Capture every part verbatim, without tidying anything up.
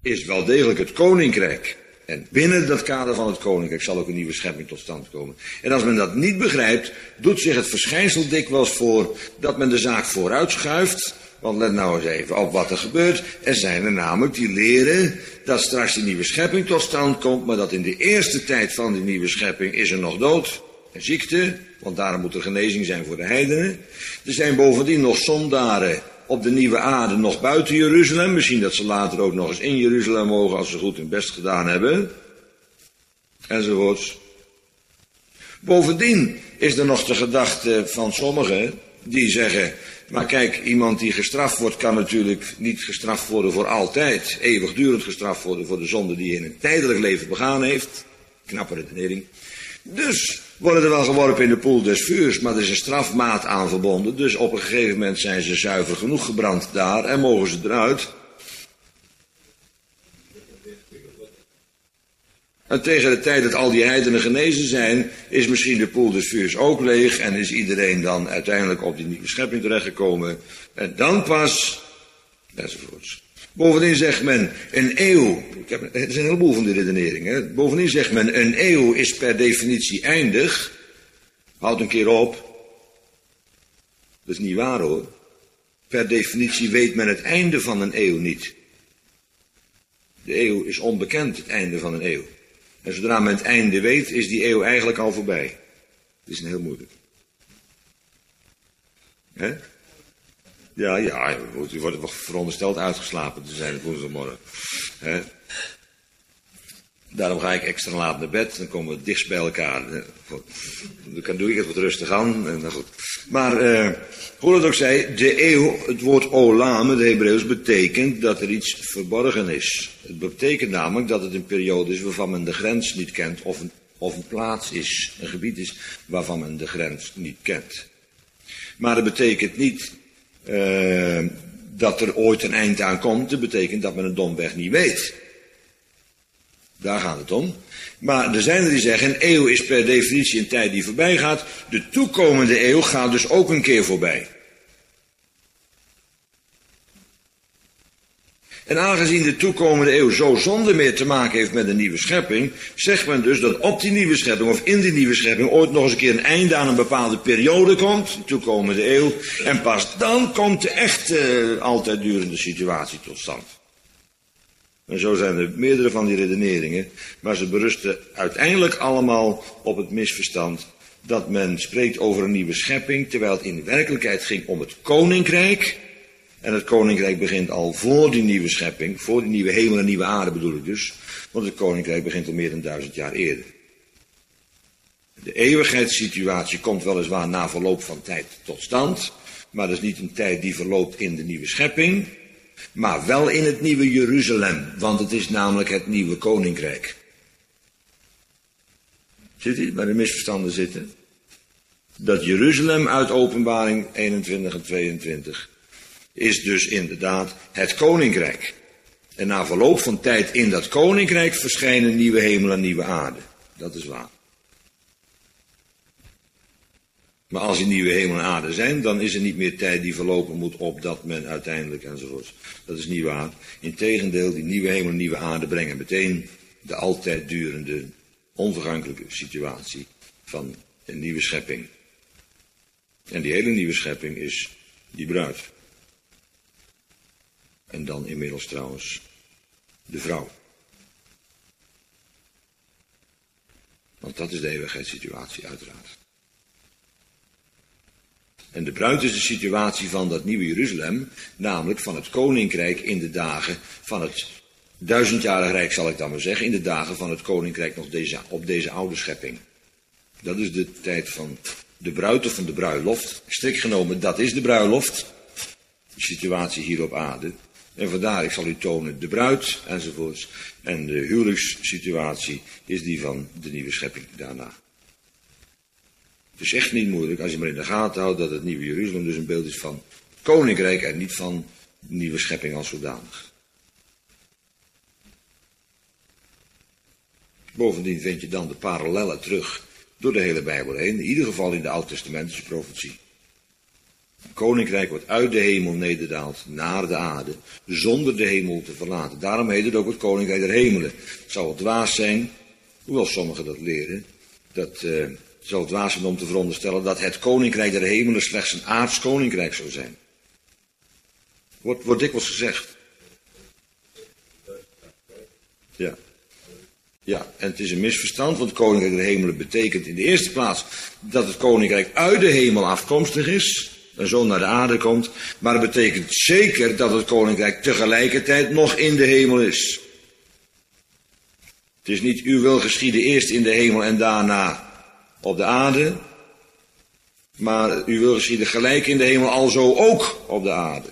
is wel degelijk het koninkrijk. En binnen dat kader van het koninkrijk zal ook een nieuwe schepping tot stand komen. En als men dat niet begrijpt, doet zich het verschijnsel dikwijls voor dat men de zaak vooruit schuift. Want let nou eens even op wat er gebeurt. Er zijn er namelijk die leren dat straks die nieuwe schepping tot stand komt, maar dat in de eerste tijd van die nieuwe schepping is er nog dood en ziekte, want daarom moet er genezing zijn voor de heidenen. Er zijn bovendien nog zondaren op de nieuwe aarde, nog buiten Jeruzalem. Misschien dat ze later ook nog eens in Jeruzalem mogen als ze goed hun best gedaan hebben. Enzovoorts. Bovendien is er nog de gedachte van sommigen die zeggen, maar kijk, iemand die gestraft wordt kan natuurlijk niet gestraft worden voor altijd. Eeuwigdurend gestraft worden voor de zonde die hij in een tijdelijk leven begaan heeft. Knappe redenering. Dus worden er wel geworpen in de poel des vuurs, maar er is een strafmaat aan verbonden. Dus op een gegeven moment zijn ze zuiver genoeg gebrand daar en mogen ze eruit. En tegen de tijd dat al die heidenen genezen zijn, is misschien de poel des vuurs ook leeg en is iedereen dan uiteindelijk op die nieuwe schepping terechtgekomen. En dan pas, enzovoorts. Bovendien zegt men, een eeuw, ik heb, er zijn een heleboel van die redeneringen, bovendien zegt men, een eeuw is per definitie eindig. Houd een keer op. Dat is niet waar hoor. Per definitie weet men het einde van een eeuw niet. De eeuw is onbekend, het einde van een eeuw. En zodra men het einde weet, is die eeuw eigenlijk al voorbij. Dat is een heel moeilijk. Hè? Ja, ja, u wordt verondersteld uitgeslapen te zijn op woensdagmorgen. Hè? Daarom ga ik extra laat naar bed, dan komen we dichtst bij elkaar. Dan doe ik het wat rustig aan. En goed. Maar, eh, hoe het ook zij, de eeuw, het woord olam, het Hebreeuws, betekent dat er iets verborgen is. Het betekent namelijk dat het een periode is waarvan men de grens niet kent, of een, of een plaats is, een gebied is waarvan men de grens niet kent. Maar dat betekent niet uh, dat er ooit een eind aan komt, dat betekent dat men het domweg niet weet. Daar gaat het om. Maar er zijn er die zeggen, een eeuw is per definitie een tijd die voorbij gaat. De toekomende eeuw gaat dus ook een keer voorbij. En aangezien de toekomende eeuw zo zonder meer te maken heeft met een nieuwe schepping, zegt men dus dat op die nieuwe schepping of in die nieuwe schepping ooit nog eens een keer een einde aan een bepaalde periode komt, de toekomende eeuw, en pas dan komt de echte altijd durende situatie tot stand. En zo zijn er meerdere van die redeneringen, maar ze berusten uiteindelijk allemaal op het misverstand dat men spreekt over een nieuwe schepping, terwijl het in de werkelijkheid ging om het koninkrijk. En het koninkrijk begint al voor die nieuwe schepping, voor die nieuwe hemel en nieuwe aarde bedoel ik dus, want het koninkrijk begint al meer dan duizend jaar eerder. De eeuwigheidssituatie komt weliswaar na verloop van tijd tot stand, maar dat is niet een tijd die verloopt in de nieuwe schepping, maar wel in het nieuwe Jeruzalem, want het is namelijk het nieuwe koninkrijk. Ziet u waar de misverstanden zitten? Dat Jeruzalem uit Openbaring eenentwintig en tweeëntwintig is dus inderdaad het koninkrijk. En na verloop van tijd in dat koninkrijk verschijnen nieuwe hemel en nieuwe aarde. Dat is waar. Maar als die nieuwe hemel en aarde zijn, dan is er niet meer tijd die verlopen moet opdat men uiteindelijk enzovoort. Dat is niet waar. Integendeel, die nieuwe hemel en nieuwe aarde brengen meteen de altijd durende, onvergankelijke situatie van een nieuwe schepping. En die hele nieuwe schepping is die bruid. En dan inmiddels trouwens de vrouw. Want dat is de eeuwigheidssituatie uiteraard. En de bruid is de situatie van dat nieuwe Jeruzalem, namelijk van het koninkrijk in de dagen van het duizendjarig rijk, zal ik dan maar zeggen, in de dagen van het koninkrijk nog deze, op deze oude schepping. Dat is de tijd van de bruid of van de bruiloft. Strikt genomen, dat is de bruiloft. De situatie hier op aarde. En vandaar, ik zal u tonen, de bruid enzovoorts. En de huwelijkssituatie is die van de nieuwe schepping daarna. Het is echt niet moeilijk als je maar in de gaten houdt dat het nieuwe Jeruzalem dus een beeld is van het koninkrijk en niet van de nieuwe schepping als zodanig. Bovendien vind je dan de parallellen terug door de hele Bijbel heen, in ieder geval in de Oud-testamentische profetie. Het koninkrijk wat uit de hemel nederdaalt naar de aarde, zonder de hemel te verlaten. Daarom heet het ook het koninkrijk der hemelen. Het zou wel dwaas zijn, hoewel sommigen dat leren, dat uh, het zou wel dwaas zijn om te veronderstellen dat het koninkrijk der hemelen slechts een aards koninkrijk zou zijn. Wordt, wordt dikwijls gezegd. Ja. Ja, en het is een misverstand, want het koninkrijk der hemelen betekent in de eerste plaats dat het koninkrijk uit de hemel afkomstig is en zo naar de aarde komt, maar het betekent zeker dat het koninkrijk tegelijkertijd nog in de hemel is. Het is niet uw wil geschieden eerst in de hemel en daarna op de aarde, maar uw wil geschieden gelijk in de hemel alzo ook op de aarde.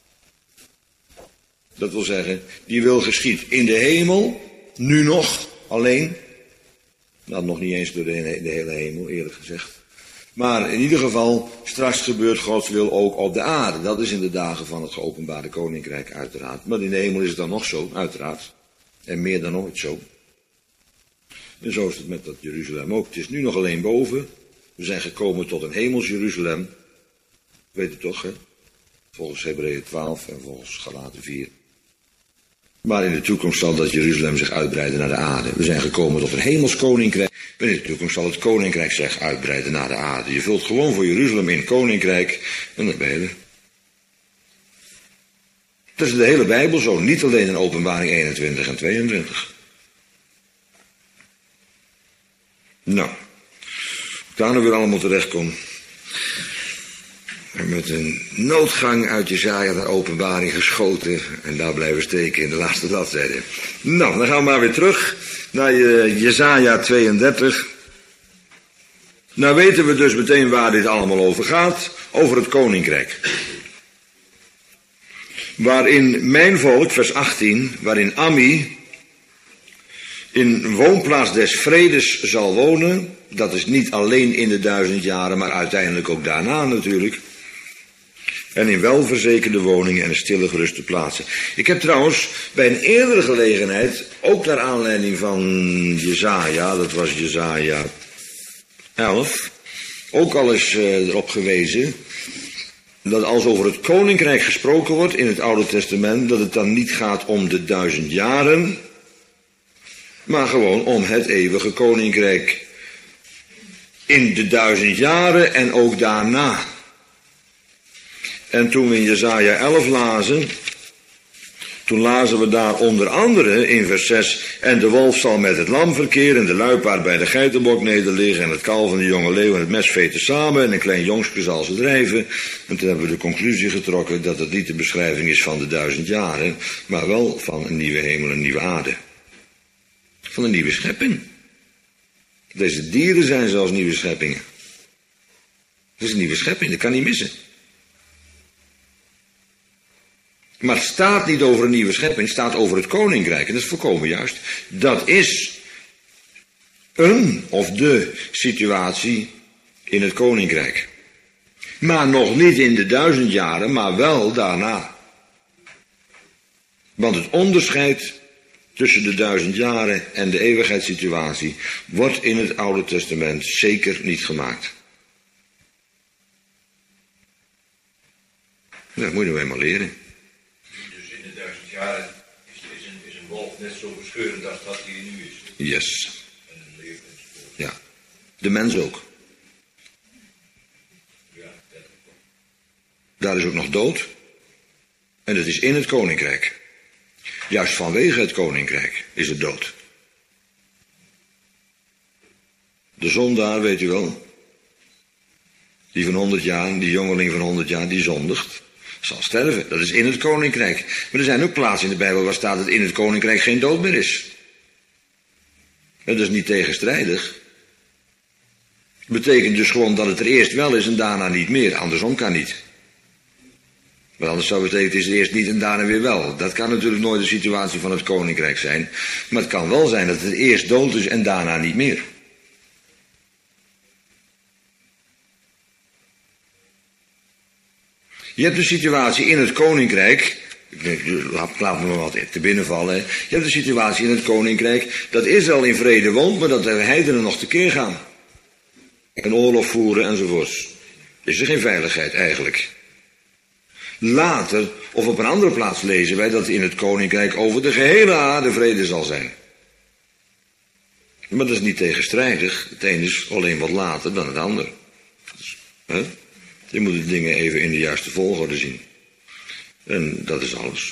Dat wil zeggen, die wil geschiedt in de hemel, nu nog, alleen. Nou, nog niet eens door de hele, de hele hemel, eerlijk gezegd. Maar in ieder geval, straks gebeurt Gods wil ook op de aarde. Dat is in de dagen van het geopenbaarde koninkrijk, uiteraard. Maar in de hemel is het dan nog zo, uiteraard. En meer dan ooit zo. En zo is het met dat Jeruzalem ook. Het is nu nog alleen boven. We zijn gekomen tot een hemels Jeruzalem. Weet u toch, hè? Volgens Hebreeën twaalf en volgens Galaten vier. Maar in de toekomst zal dat Jeruzalem zich uitbreiden naar de aarde. We zijn gekomen tot een hemels koninkrijk. En in de toekomst zal het koninkrijk zich uitbreiden naar de aarde. Je vult gewoon voor Jeruzalem in koninkrijk en dan ben je er. Dat is de hele Bijbel zo. Niet alleen in Openbaring eenentwintig en tweeëntwintig. Nou, ik daar nou weer allemaal terechtkom. En met een noodgang uit Jesaja naar Openbaring geschoten. En daar blijven steken in de laatste bladzijde. Nou, dan gaan we maar weer terug naar Jesaja tweeëndertig. Nou weten we dus meteen waar dit allemaal over gaat. Over het koninkrijk. Waarin mijn volk, vers achttien, waarin Ammi in woonplaats des vredes zal wonen. Dat is niet alleen in de duizend jaren, maar uiteindelijk ook daarna natuurlijk. En in welverzekerde woningen en stille geruste plaatsen. Ik heb trouwens bij een eerdere gelegenheid, ook naar aanleiding van Jesaja, dat was Jesaja elf, ook al eens uh, erop gewezen, dat als over het koninkrijk gesproken wordt in het Oude Testament, dat het dan niet gaat om de duizend jaren, maar gewoon om het eeuwige koninkrijk. In de duizend jaren en ook daarna. En toen we in Jesaja elf lazen, toen lazen we daar onder andere in vers zes, en de wolf zal met het lam verkeren, en de luipaard bij de geitenbok nederliggen, en het kalf en de jonge leeuw en het mes veten samen, en een klein jongske zal ze drijven. En toen hebben we de conclusie getrokken dat het niet de beschrijving is van de duizend jaren, maar wel van een nieuwe hemel en een nieuwe aarde. Van een nieuwe schepping. Deze dieren zijn zelfs nieuwe scheppingen. Het is een nieuwe schepping, dat kan niet missen. Maar het staat niet over een nieuwe schepping, het staat over het koninkrijk. En dat is volkomen juist. Dat is een of de situatie in het koninkrijk. Maar nog niet in de duizend jaren, maar wel daarna. Want het onderscheid tussen de duizend jaren en de eeuwigheidssituatie wordt in het Oude Testament zeker niet gemaakt. Dat moet je nou eenmaal leren. Dus in de duizend jaren is, is, een, is een wolf net zo verscheurend als dat hij nu is. Yes. En een leeuw enzovoort. Ja. De mens ook. Ja, dat ook. Daar is ook nog dood. En dat is in het koninkrijk. Juist vanwege het koninkrijk is het dood. De zondaar, weet u wel. Die van honderd jaar, die jongeling van honderd jaar, die zondigt. Zal sterven. Dat is in het koninkrijk. Maar er zijn ook plaatsen in de Bijbel waar staat dat in het koninkrijk geen dood meer is. En dat is niet tegenstrijdig. Het betekent dus gewoon dat het er eerst wel is en daarna niet meer. Andersom kan niet. Maar anders zou het betekenen, het is eerst niet en daarna weer wel. Dat kan natuurlijk nooit de situatie van het koninkrijk zijn. Maar het kan wel zijn dat het eerst dood is en daarna niet meer. Je hebt de situatie in het koninkrijk. Laat me maar wat te binnenvallen. Je hebt de situatie in het koninkrijk dat Israël in vrede woont, maar dat de heidenen nog tekeer gaan. En oorlog voeren enzovoorts. Is er geen veiligheid eigenlijk. Later, of op een andere plaats lezen wij dat in het koninkrijk over de gehele aarde vrede zal zijn. Maar dat is niet tegenstrijdig. Het een is alleen wat later dan het ander. Dus, hè? Je moet de dingen even in de juiste volgorde zien. En dat is alles.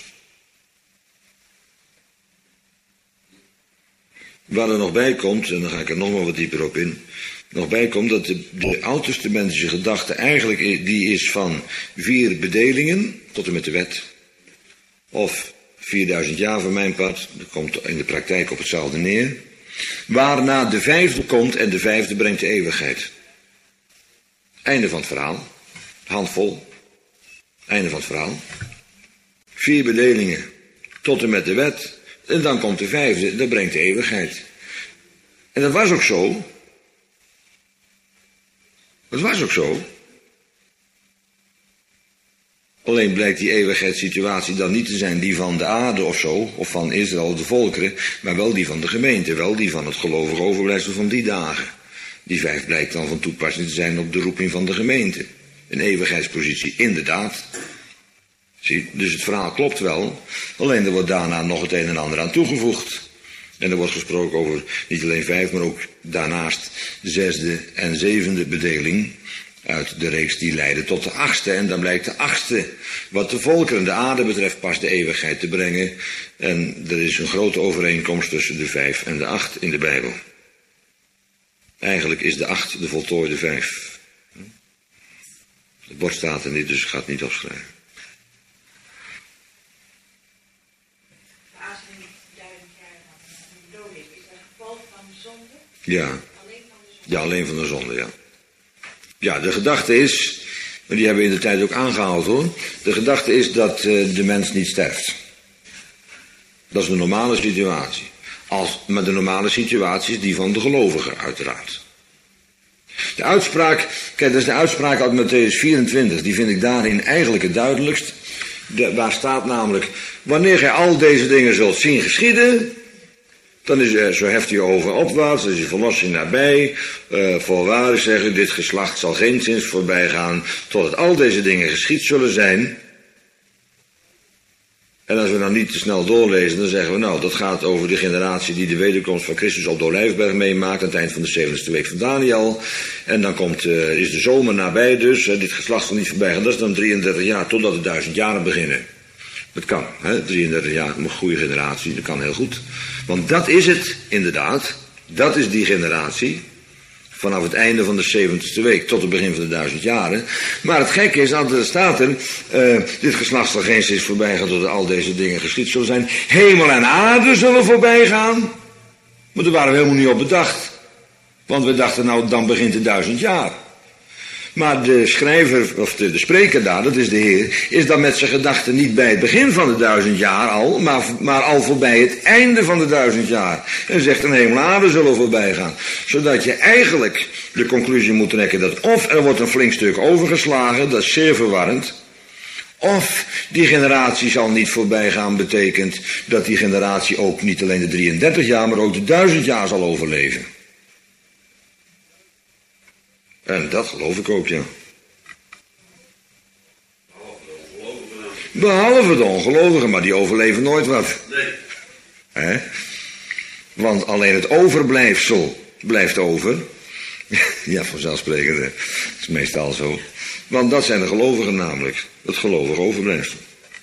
Waar er nog bij komt, en dan ga ik er nog maar wat dieper op in, nog bij komt dat de, de oud-testamentische gedachte eigenlijk die is van vier bedelingen tot en met de wet. Of vierduizend jaar van mijn part, dat komt in de praktijk op hetzelfde neer. Waarna de vijfde komt en de vijfde brengt de eeuwigheid. Einde van het verhaal. Handvol. Einde van het verhaal. Vier bedelingen tot en met de wet. En dan komt de vijfde, dat brengt de eeuwigheid. En dat was ook zo. Dat was ook zo. Alleen blijkt die eeuwigheidssituatie dan niet te zijn die van de aarde of zo, of van Israël of de volkeren, maar wel die van de gemeente, wel die van het gelovige overblijfsel van die dagen. Die vijf blijkt dan van toepassing te zijn op de roeping van de gemeente. Een eeuwigheidspositie, inderdaad. Zie, dus het verhaal klopt wel, alleen er wordt daarna nog het een en ander aan toegevoegd. En er wordt gesproken over niet alleen vijf, maar ook daarnaast de zesde en zevende bedeling uit de reeks die leiden tot de achtste. En dan blijkt de achtste, wat de volkeren, de aarde betreft, pas de eeuwigheid te brengen. En er is een grote overeenkomst tussen de vijf en de acht in de Bijbel. Eigenlijk is de acht de voltooide vijf. Het bord staat er niet, dus ik ga het niet opschrijven. Ja. Ja, alleen van de zonde, ja. Ja, de gedachte is, maar die hebben we in de tijd ook aangehaald hoor. De gedachte is dat uh, de mens niet sterft. Dat is de normale situatie. Als, maar de normale situatie is die van de gelovigen, uiteraard. De uitspraak, kijk, dat is de uitspraak uit Mattheüs vierentwintig. Die vind ik daarin eigenlijk het duidelijkst. De, waar staat namelijk, wanneer gij al deze dingen zult zien geschieden, dan is er, zo heft hij over opwaarts, dan is je verlossing nabij. Uh, voorwaar zeggen, dit geslacht zal geenszins voorbij gaan, totdat al deze dingen geschied zullen zijn. En als we dan niet te snel doorlezen, dan zeggen we, nou, dat gaat over de generatie die de wederkomst van Christus op de Olijfberg meemaakt, aan het eind van de zeventigste week van Daniel. En dan komt, uh, is de zomer nabij dus, uh, dit geslacht zal niet voorbij gaan. Dat is dan drieëndertig jaar, totdat de duizend jaren beginnen. Dat kan, hè? drieëndertig jaar, een goede generatie, dat kan heel goed. Want dat is het, inderdaad, dat is die generatie, vanaf het einde van de zeventigste week tot het begin van de duizend jaren. Maar het gekke is, dat er staat er, uh, dit geslacht zal geenszins voorbij gaan tot al deze dingen geschied zullen zijn. Hemel en aarde zullen voorbij gaan. Maar daar waren we helemaal niet op bedacht. Want we dachten, nou, dan begint de duizend jaar. Maar de schrijver, of de, de spreker daar, dat is de Heer, is dan met zijn gedachten niet bij het begin van de duizend jaar al, maar, maar al voorbij het einde van de duizend jaar. En zegt een hemel en aarde zullen voorbij gaan. Zodat je eigenlijk de conclusie moet trekken dat of er wordt een flink stuk overgeslagen, dat is zeer verwarrend, of die generatie zal niet voorbij gaan, betekent dat die generatie ook niet alleen de drieëndertig jaar, maar ook de duizend jaar zal overleven. En dat geloof ik ook, ja. Behalve de ongelovigen, maar die overleven nooit wat. Nee. Hè? Want alleen het overblijfsel blijft over. Ja, vanzelfsprekend, hè. Dat is meestal zo. Want dat zijn de gelovigen namelijk. Het gelovige overblijfsel.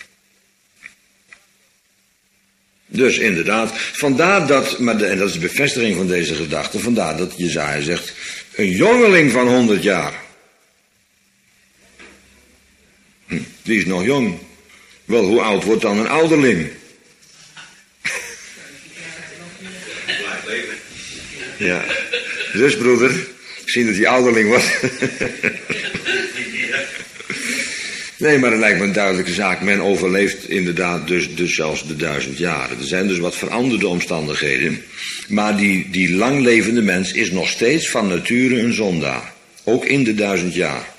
Dus inderdaad, vandaar dat, maar de, en dat is de bevestiging van deze gedachte, vandaar dat Jesaja zegt, een jongeling van honderd jaar. Hm, die is nog jong. Wel, hoe oud wordt dan een ouderling? Blijf leven. Ja, dus broeder, ik zie dat hij ouderling wordt. Nee, maar het lijkt me een duidelijke zaak. Men overleeft inderdaad dus, dus zelfs de duizend jaren. Er zijn dus wat veranderde omstandigheden. Maar die, die langlevende mens is nog steeds van nature een zondaar. Ook in de duizend jaar.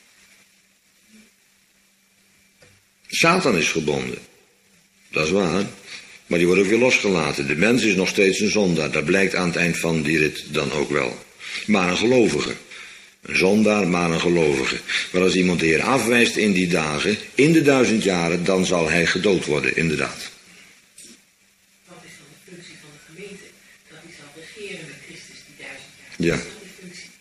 Satan is gebonden. Dat is waar. Maar die wordt ook weer losgelaten. De mens is nog steeds een zondaar. Dat blijkt aan het eind van die rit dan ook wel. Maar een gelovige. Een zondaar, maar een gelovige. Maar als iemand de Heer afwijst in die dagen, in de duizend jaren, dan zal hij gedood worden, inderdaad. Wat is dan de functie van de gemeente? Dat hij zal regeren met Christus die duizend jaar. Ja. Dat is dan de functie.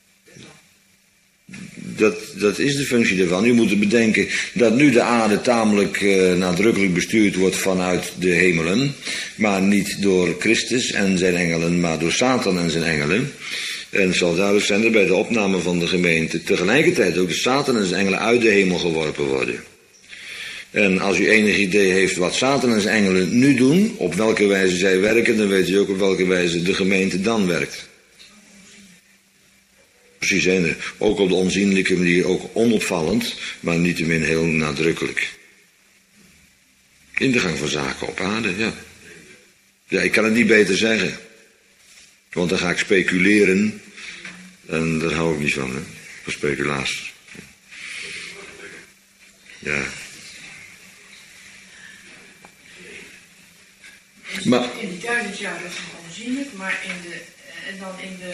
Dat, dat is de functie ervan. U moet bedenken dat nu de aarde tamelijk uh, nadrukkelijk bestuurd wordt vanuit de hemelen. Maar niet door Christus en zijn engelen, maar door Satan en zijn engelen. En het zal duidelijk zijn dat bij de opname van de gemeente tegelijkertijd ook de Satan en zijn engelen uit de hemel geworpen worden. En als u enig idee heeft wat Satan en zijn engelen nu doen, op welke wijze zij werken, dan weet u ook op welke wijze de gemeente dan werkt. Precies, hè? Ook op de onzienlijke manier, ook onopvallend, maar niettemin heel nadrukkelijk. In de gang van zaken op aarde, ja. Ja, ik kan het niet beter zeggen. Want dan ga ik speculeren. En daar hou ik niet van, hè. Van speculaties. Ja. Maar in de duizend jaar is het onzienlijk, maar in de, en dan in de...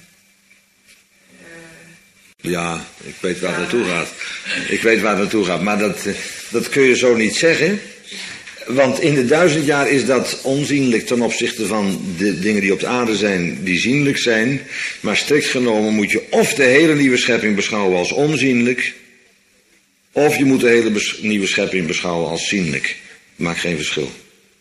Uh, ja, ik weet waar het naartoe gaat. Ik weet waar het naartoe gaat, maar dat, dat kun je zo niet zeggen. Want in de duizend jaar is dat onzienlijk ten opzichte van de dingen die op de aarde zijn, die zienlijk zijn. Maar strikt genomen moet je of de hele nieuwe schepping beschouwen als onzienlijk, of je moet de hele bes- nieuwe schepping beschouwen als zienlijk. Maakt geen verschil.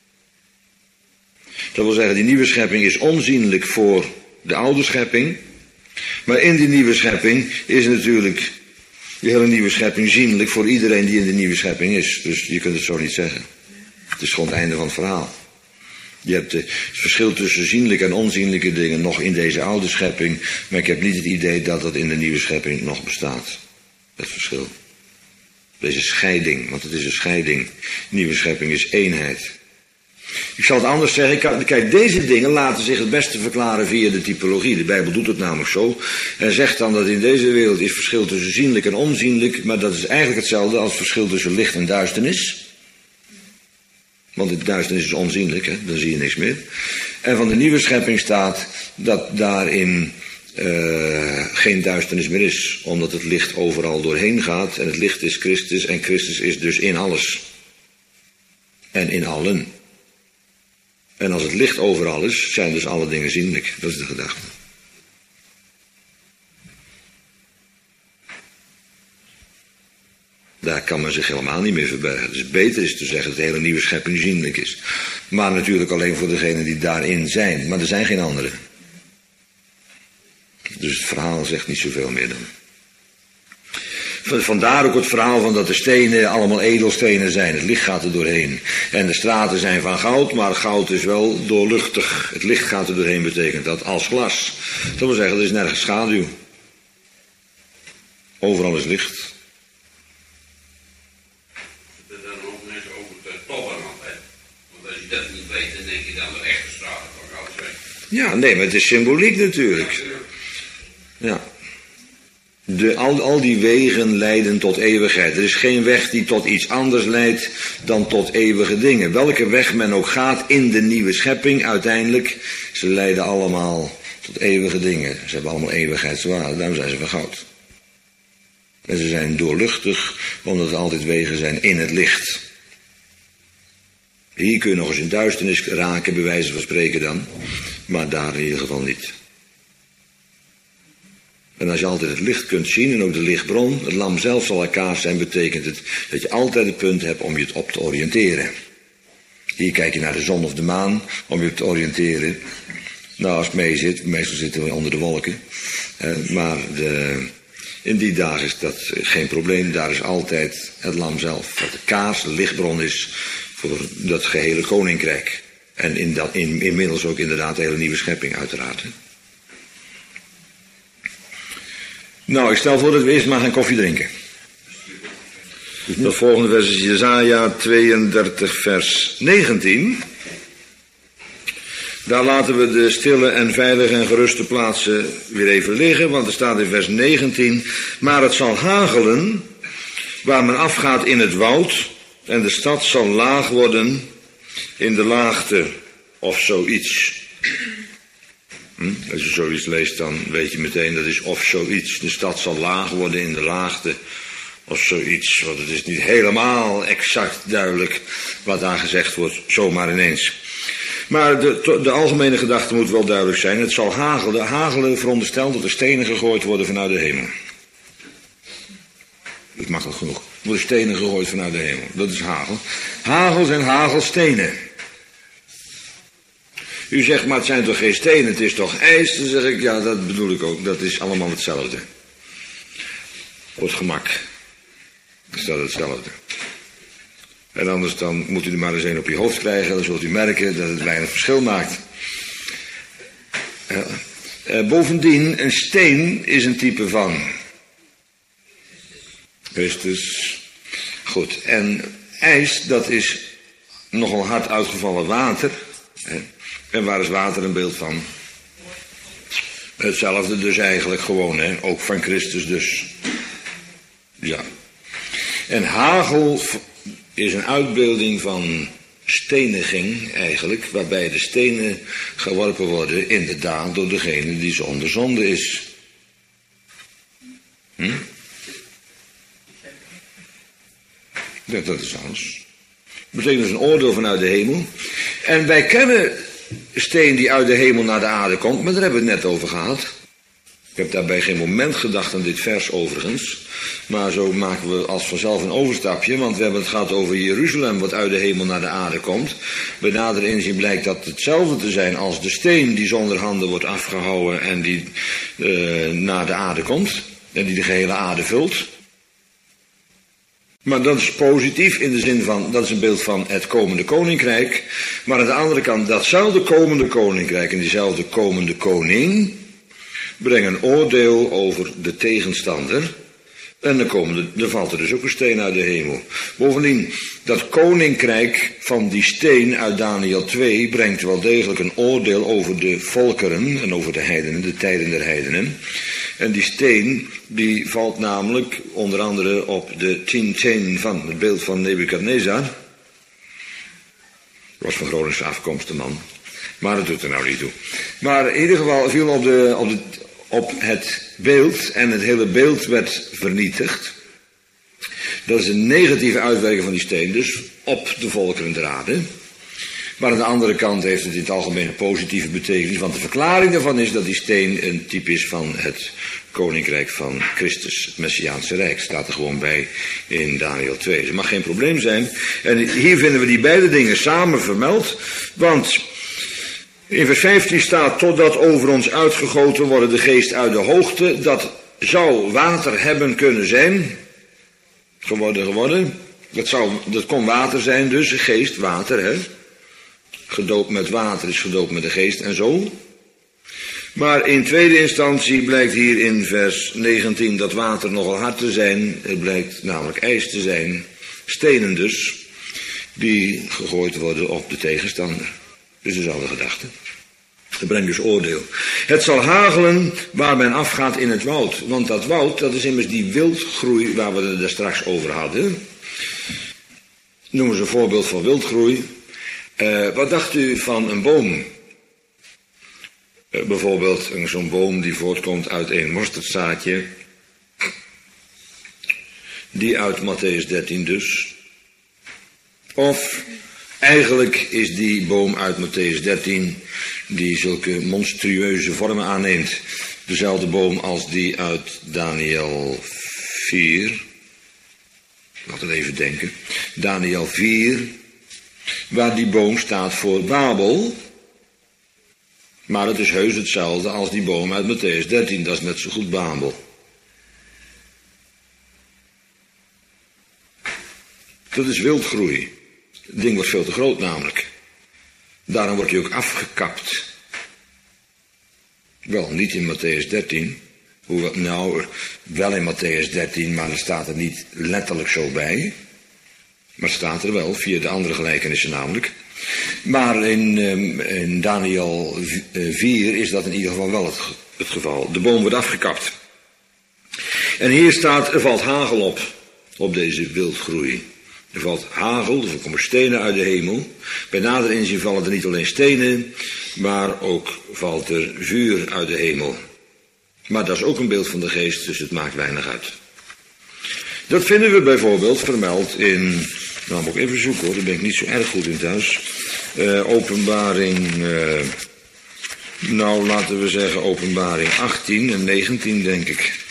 Dat wil zeggen, die nieuwe schepping is onzienlijk voor de oude schepping. Maar in die nieuwe schepping is natuurlijk de hele nieuwe schepping zienlijk voor iedereen die in de nieuwe schepping is. Dus je kunt het zo niet zeggen. Het is gewoon het einde van het verhaal. Je hebt het verschil tussen zienlijke en onzienlijke dingen nog in deze oude schepping. Maar ik heb niet het idee dat dat in de nieuwe schepping nog bestaat. Dat verschil. Deze scheiding, want het is een scheiding. Nieuwe schepping is eenheid. Ik zal het anders zeggen. Kijk, deze dingen laten zich het beste verklaren via de typologie. De Bijbel doet het namelijk zo. En zegt dan dat in deze wereld is verschil tussen zienlijk en onzienlijk. Maar dat is eigenlijk hetzelfde als het verschil tussen licht en duisternis. Want de duisternis is onzienlijk, hè? Dan zie je niks meer. En van de nieuwe schepping staat dat daarin uh, geen duisternis meer is. Omdat het licht overal doorheen gaat. En het licht is Christus. En Christus is dus in alles. En in allen. En als het licht overal is, zijn dus alle dingen zienlijk. Dat is de gedachte. Daar kan men zich helemaal niet meer verbergen. Dus beter is te zeggen dat de hele nieuwe schepping zienlijk is. Maar natuurlijk alleen voor degenen die daarin zijn. Maar er zijn geen anderen. Dus het verhaal zegt niet zoveel meer dan. Vandaar ook het verhaal van dat de stenen allemaal edelstenen zijn. Het licht gaat er doorheen. En de straten zijn van goud, maar goud is wel doorluchtig. Het licht gaat er doorheen betekent dat als glas. Dat wil zeggen, er is nergens schaduw. Overal is licht. Dat is dan ook net over het toppenland, hè. Want als je dat niet weet, dan denk je dan de echte straten van goud zijn. Ja, nee, maar het is symboliek natuurlijk. Ja. De, al, al die wegen leiden tot eeuwigheid. Er is geen weg die tot iets anders leidt dan tot eeuwige dingen. Welke weg men ook gaat in de nieuwe schepping, uiteindelijk, ze leiden allemaal tot eeuwige dingen. Ze hebben allemaal eeuwigheidswaarde, daarom zijn ze van goud. En ze zijn doorluchtig, omdat er altijd wegen zijn in het licht. Hier kun je nog eens in duisternis raken, bij wijze van spreken dan. Maar daar in ieder geval niet. En als je altijd het licht kunt zien, en ook de lichtbron, het lam zelf zal een kaars zijn, betekent het dat je altijd het punt hebt om je het op te oriënteren. Hier kijk je naar de zon of de maan, om je te oriënteren. Nou, als het mee zit, meestal zitten we onder de wolken. Eh, maar de, in die dagen is dat geen probleem, daar is altijd het lam zelf. Wat de kaars, de lichtbron is voor dat gehele koninkrijk. En in dat, in, inmiddels ook inderdaad de hele nieuwe schepping uiteraard. Hè. Nou, ik stel voor dat we eerst maar gaan koffie drinken. De volgende vers is Jesaja tweeëndertig vers negentien. Daar laten we de stille en veilige en geruste plaatsen weer even liggen, want er staat in vers negentien... Maar het zal hagelen waar men afgaat in het woud, en de stad zal laag worden in de laagte, of zoiets. Hm? Als je zoiets leest, dan weet je meteen dat is of zoiets. De stad zal laag worden in de laagte. Of zoiets. Want het is niet helemaal exact duidelijk wat daar gezegd wordt. Zomaar ineens. Maar de, de algemene gedachte moet wel duidelijk zijn. Het zal hagelen. Hagelen veronderstelt dat er stenen gegooid worden vanuit de hemel. Dat is makkelijk genoeg. Er worden stenen gegooid vanuit de hemel. Dat is hagel. Hagel zijn hagelstenen. U zegt, maar het zijn toch geen stenen, het is toch ijs? Dan zeg ik, ja, dat bedoel ik ook. Dat is allemaal hetzelfde. Voor het gemak is dat hetzelfde. En anders dan moet u er maar eens een op je hoofd krijgen. Dan zult u merken dat het weinig verschil maakt. Uh, uh, bovendien, een steen is een type van Christus. Goed, en ijs, dat is nogal hard uitgevallen water. Hè? En waar is water een beeld van? Hetzelfde dus eigenlijk gewoon, hè? Ook van Christus dus. Ja. En hagel is een uitbeelding van steniging eigenlijk, waarbij de stenen geworpen worden inderdaad door degene die zonder zonde is. Hm? Ja, dat is alles. Dat betekent dus een oordeel vanuit de hemel. En wij kennen steen die uit de hemel naar de aarde komt, maar daar hebben we het net over gehad. Ik heb daarbij geen moment gedacht aan dit vers overigens. Maar zo maken we als vanzelf een overstapje, want we hebben het gehad over Jeruzalem wat uit de hemel naar de aarde komt. Bij nader inzien blijkt dat hetzelfde te zijn als de steen die zonder handen wordt afgehouwen en die uh, naar de aarde komt. En die de gehele aarde vult. Maar dat is positief in de zin van, dat is een beeld van het komende koninkrijk. Maar aan de andere kant, datzelfde komende koninkrijk en diezelfde komende koning brengen een oordeel over de tegenstander. En dan, komen de, dan valt er dus ook een steen uit de hemel. Bovendien, dat koninkrijk van die steen uit Daniel twee brengt wel degelijk een oordeel over de volkeren en over de heidenen, de tijden der heidenen. En die steen, die valt namelijk onder andere op de tien-teen van het beeld van Nebukadnezar. Was van Groningse afkomst, de man. Maar dat doet er nou niet toe. Maar in ieder geval viel op, de, op, de, op het beeld en het hele beeld werd vernietigd. Dat is een negatieve uitwerking van die steen, dus op de volkeren der aarde. Maar aan de andere kant heeft het in het algemeen een positieve betekenis, want de verklaring daarvan is dat die steen een type is van het koninkrijk van Christus, het Messiaanse Rijk. Staat er gewoon bij in Daniel twee. Dat mag geen probleem zijn. En hier vinden we die beide dingen samen vermeld, want in vers vijftien staat, totdat over ons uitgegoten worden de geest uit de hoogte, dat zou water hebben kunnen zijn, geworden, geworden. Dat, zou, dat kon water zijn, dus geest, water, hè. Gedoopt met water is gedoopt met de geest en zo. Maar in tweede instantie blijkt hier in vers negentien dat water nogal hard te zijn. Het blijkt namelijk ijs te zijn. Stenen dus, die gegooid worden op de tegenstander. Dus dat is alle gedachte. Dat brengt dus oordeel. Het zal hagelen waar men afgaat in het woud. Want dat woud, dat is immers die wildgroei waar we het er straks over hadden. Noemen ze een voorbeeld van wildgroei. Uh, wat dacht u van een boom? Uh, bijvoorbeeld zo'n boom die voortkomt uit een mosterdzaadje. Die uit Mattheüs dertien dus. Of eigenlijk is die boom uit Mattheüs dertien die zulke monstrueuze vormen aanneemt. Dezelfde boom als die uit Daniel vier. Laten we even denken. Daniel vier. Waar die boom staat voor Babel. Maar het is heus hetzelfde als die boom uit Mattheüs dertien. Dat is net zo goed Babel. Dat is wildgroei. Het ding wordt veel te groot namelijk. Daarom wordt hij ook afgekapt. Wel, niet in Mattheüs dertien. Hoewel, nou, wel in Mattheüs dertien, maar dat staat er niet letterlijk zo bij. Maar het staat er wel, via de andere gelijkenissen namelijk. Maar in, in Daniel vier is dat in ieder geval wel het, het geval. De boom wordt afgekapt. En hier staat, er valt hagel op, op deze wildgroei. Er valt hagel, er komen stenen uit de hemel. Bij nader inzien vallen er niet alleen stenen, maar ook valt er vuur uit de hemel. Maar dat is ook een beeld van de geest, dus het maakt weinig uit. Dat vinden we bijvoorbeeld vermeld in, nou moet ik even zoeken hoor, daar ben ik niet zo erg goed in thuis. Uh, openbaring, uh, nou laten we zeggen openbaring achttien en negentien denk ik.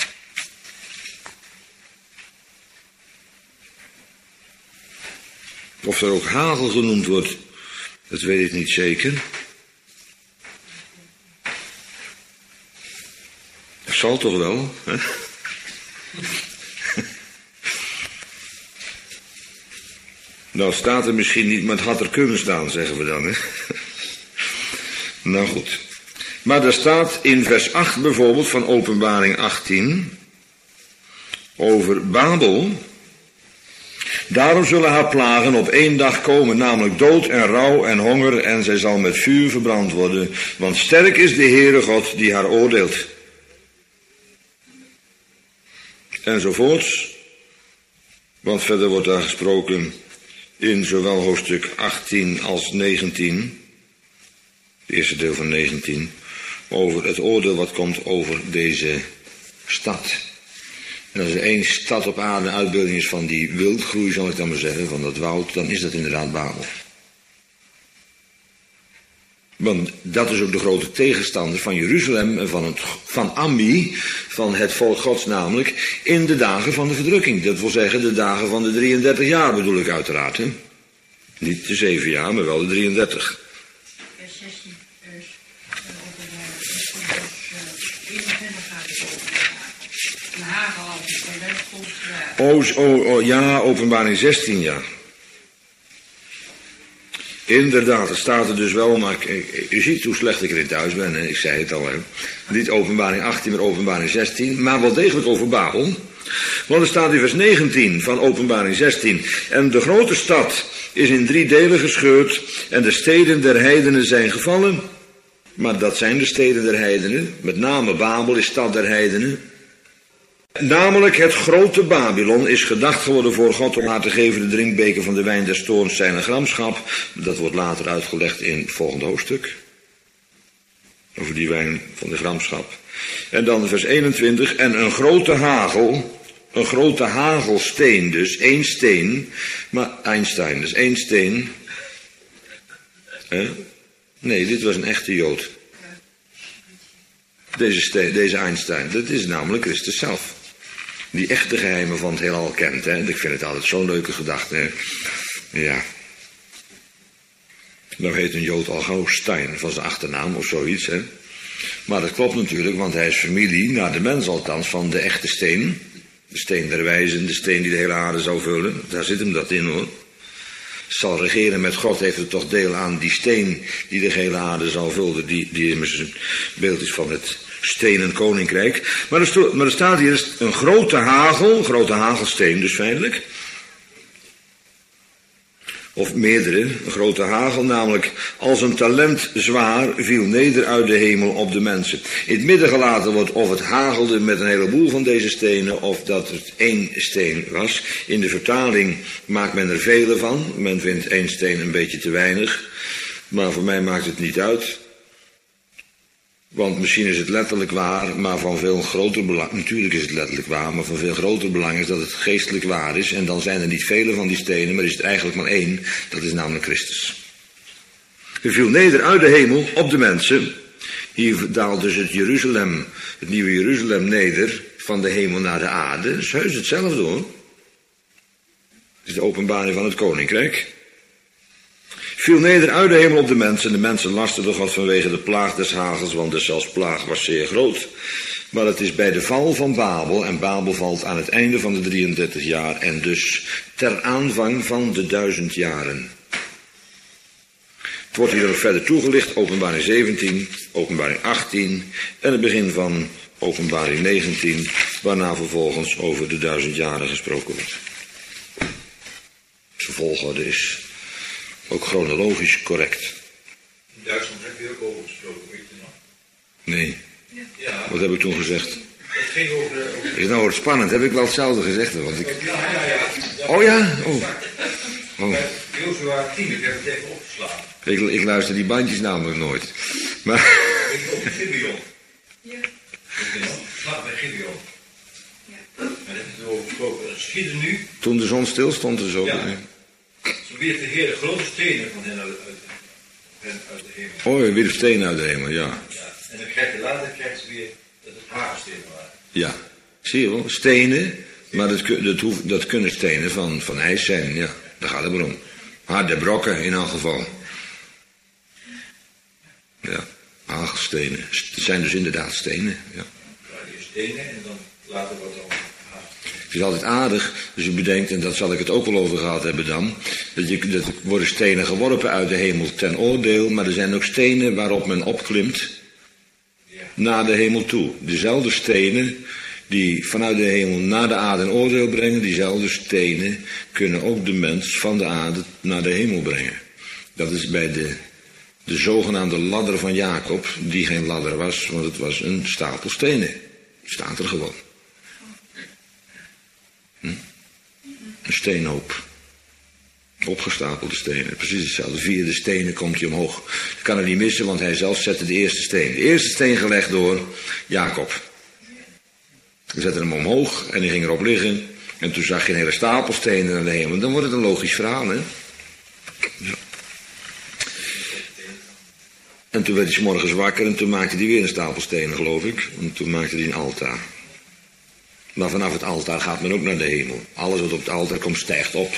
Of er ook hagel genoemd wordt, dat weet ik niet zeker. Dat zal toch wel, hè? Nou staat er misschien niet, maar het had er kunnen staan, zeggen we dan, hè? Nou goed. Maar daar staat in vers acht bijvoorbeeld van openbaring achttien over Babel. Daarom zullen haar plagen op één dag komen, namelijk dood en rouw en honger, en zij zal met vuur verbrand worden, want sterk is de Heere God die haar oordeelt. Enzovoorts. Want verder wordt daar gesproken in zowel hoofdstuk achttien als negentien, het eerste deel van negentien, over het oordeel wat komt over deze stad. En als er één stad op aarde een uitbeelding is van die wildgroei, zal ik dan maar zeggen, van dat woud, dan is dat inderdaad Babel. Want dat is ook de grote tegenstander van Jeruzalem en van, het, van Ammi, van het volk Gods namelijk, in de dagen van de verdrukking. Dat wil zeggen de dagen van de drieëndertig jaar bedoel ik uiteraard. Hè? Niet de zeven jaar, maar wel de drieëndertig. Vers zestien, vers eenentwintig gaat het over. De hagel als een talent komt. Oh, oh, ja, openbaring zestien, ja. Inderdaad, er staat er dus wel, maar u ziet hoe slecht ik erin thuis ben, hè? Ik zei het al, hè? Niet openbaring achttien, maar openbaring zestien, maar wel degelijk over Babel. Want er staat in vers negentien van openbaring zestien, en de grote stad is in drie delen gescheurd, en de steden der heidenen zijn gevallen. Maar dat zijn de steden der heidenen, met name Babel is stad der heidenen. Namelijk het grote Babylon is gedacht geworden voor God om haar te geven de drinkbeker van de wijn des toorns zijn gramschap. Dat wordt later uitgelegd in het volgende hoofdstuk. Over die wijn van de gramschap. En dan vers eenentwintig. En een grote hagel, een grote hagelsteen dus, één steen. Maar Einstein, dus één steen. Hè? Nee, dit was een echte Jood. Deze, steen, deze Einstein, dat is namelijk Christus zelf. Die echte geheimen van het heelal kent. Hè? Ik vind het altijd zo'n leuke gedachte. Hè? Ja. Nou heet een Jood al gauw Stein van zijn achternaam of zoiets. Hè? Maar dat klopt natuurlijk, want hij is familie, naar de mens althans, van de echte steen. De steen der wijzen, de steen die de hele aarde zou vullen. Daar zit hem dat in hoor. Zal regeren met God, heeft er toch deel aan die steen die de hele aarde zal vullen. Die, die immers een beeld is van het stenen koninkrijk. Maar er, sto, maar er staat hier een grote hagel, een grote hagelsteen dus feitelijk. Of meerdere, een grote hagel, namelijk als een talent zwaar viel neder uit de hemel op de mensen. In het midden gelaten wordt of het hagelde met een heleboel van deze stenen of dat het één steen was. In de vertaling maakt men er vele van. Men vindt één steen een beetje te weinig. Maar voor mij maakt het niet uit. Want misschien is het letterlijk waar, maar van veel groter belang, natuurlijk is het letterlijk waar, maar van veel groter belang is dat het geestelijk waar is. En dan zijn er niet vele van die stenen, maar is het eigenlijk maar één, dat is namelijk Christus. Hij viel neder uit de hemel op de mensen. Hier daalt dus het Jeruzalem, het nieuwe Jeruzalem neder, van de hemel naar de aarde. Dat is heus hetzelfde hoor. Het is de openbaring van het koninkrijk. Viel neder uit de hemel op de mensen, en de mensen lasterden God vanwege de plaag des hagels, want de zelfs plaag was zeer groot. Maar het is bij de val van Babel, en Babel valt aan het einde van de drieëndertig jaar, en dus ter aanvang van de duizend jaren. Het wordt hier nog verder toegelicht, openbaring zeventien, openbaring achttien, en het begin van openbaring negentien, waarna vervolgens over de duizend jaren gesproken wordt. De volgorde is ook chronologisch correct. In Duitsland heb je ook over gesproken, weet je nog? Nee. Ja. Wat heb ik toen gezegd? Dat ging over... de- over Is nou wordt spannend, heb ik wel hetzelfde gezegd. Want ik... ja, ja, ja. Oh ja? Oh. Oh. Bij Jozua tien, ik heb het even opgeslagen. Ik, ik luister die bandjes namelijk nooit. Maar... Ik over Gibeon. Ja. Ik ben opgeslagen bij Gibeon. Ja. En daar heb ik het over gesproken. Er schieden nu, Toen de zon stil stond er zo. Ja. zo weer de Heer grote stenen van hen uit, uit, hen uit de hemel. Oh, weer de stenen uit de hemel, ja. Ja. En dan krijg je later krijg je weer dat het hagelstenen waren. Ja. Zie je wel? Stenen, maar dat, kun- dat, hoeft, dat kunnen stenen van, van ijs zijn, ja. Daar gaat het maar om. Harde brokken in elk geval. Ja, hagelstenen. Het zijn dus inderdaad stenen, ja. Ja, die stenen en dan later wat dan hagel. Het is altijd aardig, dus je bedenkt, en dat zal ik het ook wel over gehad hebben dan, dat, je, dat er worden stenen geworpen uit de hemel ten oordeel, maar er zijn ook stenen waarop men opklimt naar de hemel toe. Dezelfde stenen die vanuit de hemel naar de aarde een oordeel brengen, diezelfde stenen kunnen ook de mens van de aarde naar de hemel brengen. Dat is bij de, de zogenaamde ladder van Jacob, die geen ladder was, want het was een stapel stenen. Staat er gewoon. Hm? Een steenhoop. Opgestapelde stenen. Precies hetzelfde. Via de stenen komt hij omhoog. Dat kan hij niet missen, want hij zelf zette de eerste steen. De eerste steen gelegd door Jacob. Hij zette hem omhoog en hij ging erop liggen. En toen zag je een hele stapel stenen naar de hemel. Dan wordt het een logisch verhaal, hè? Ja. En toen werd hij 's morgens wakker en toen maakte hij weer een stapel stenen, geloof ik. En toen maakte hij een altaar. Maar vanaf het altaar gaat men ook naar de hemel. Alles wat op het altaar komt stijgt op.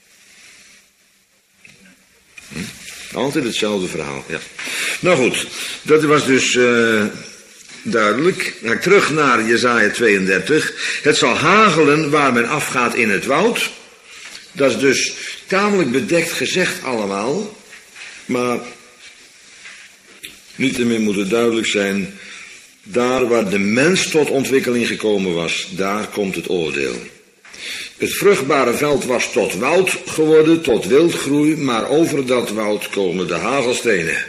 Hm? Altijd hetzelfde verhaal, ja. Nou goed, dat was dus uh, duidelijk. Dan ga ik terug naar Jesaja tweeëndertig. Het zal hagelen waar men afgaat in het woud. Dat is dus tamelijk bedekt gezegd allemaal. Maar niettemin moet het duidelijk zijn. Daar waar de mens tot ontwikkeling gekomen was, daar komt het oordeel. Het vruchtbare veld was tot woud geworden, tot wildgroei, maar over dat woud komen de hagelstenen.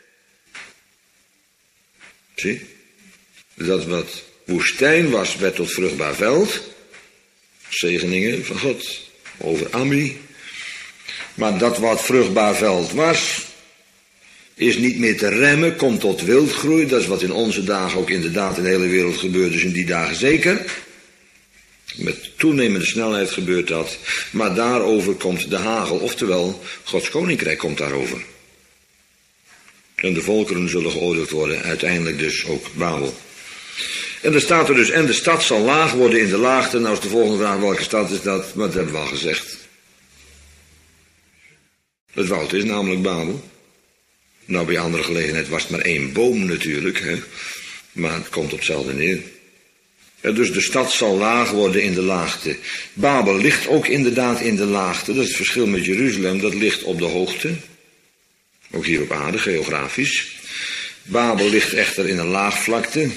Zie? Dat wat woestijn was, werd tot vruchtbaar veld. Zegeningen van God over Ammi. Maar dat wat vruchtbaar veld was, is niet meer te remmen, komt tot wildgroei. Dat is wat in onze dagen ook inderdaad in de hele wereld gebeurt, dus in die dagen zeker. Met toenemende snelheid gebeurt dat. Maar daarover komt de hagel, oftewel Gods koninkrijk komt daarover. En de volkeren zullen geoordeeld worden, uiteindelijk dus ook Babel. En er staat er dus, en de stad zal laag worden in de laagte. Nou is de volgende vraag, welke stad is dat? Maar dat hebben we al gezegd. Het woud is namelijk Babel. Nou, bij andere gelegenheid was het maar één boom natuurlijk, hè. Maar het komt op hetzelfde neer. Ja, dus de stad zal laag worden in de laagte. Babel ligt ook inderdaad in de laagte. Dat is het verschil met Jeruzalem, dat ligt op de hoogte. Ook hier op aarde, geografisch. Babel ligt echter in een laagvlakte.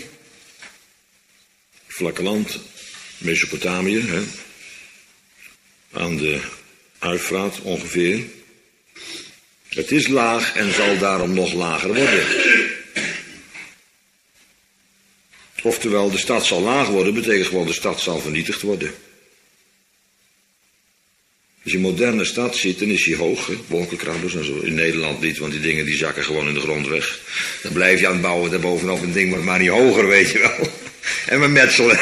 Vlakke land, Mesopotamië, hè. Aan de Uifraat ongeveer. Het is laag en zal daarom nog lager worden. Oftewel, de stad zal laag worden, betekent gewoon de stad zal vernietigd worden. Als je een moderne stad ziet, dan is die hoog, hè? Wolkenkrabbers en zo. In Nederland niet, want die dingen die zakken gewoon in de grond weg. Dan blijf je aan het bouwen, daarbovenop een ding wordt maar niet hoger, weet je wel. En we metselen.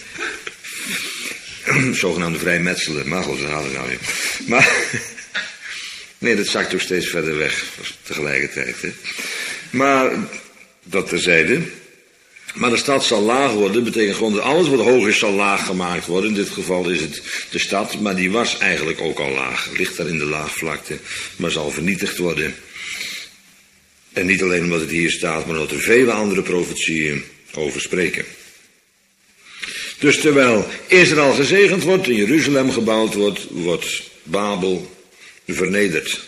Zogenaamde vrijmetselen, maar goed, dat gaat het nou weer. Maar... Nee, dat zakt ook steeds verder weg, tegelijkertijd. Hè. Maar, dat terzijde. Maar de stad zal laag worden, betekent gewoon dat alles wat hoog is zal laag gemaakt worden. In dit geval is het de stad, maar die was eigenlijk ook al laag. Ligt daar in de laagvlakte, maar zal vernietigd worden. En niet alleen omdat het hier staat, maar omdat er vele andere profetieën over spreken. Dus terwijl Israël gezegend wordt en Jeruzalem gebouwd wordt, wordt Babel vernederd.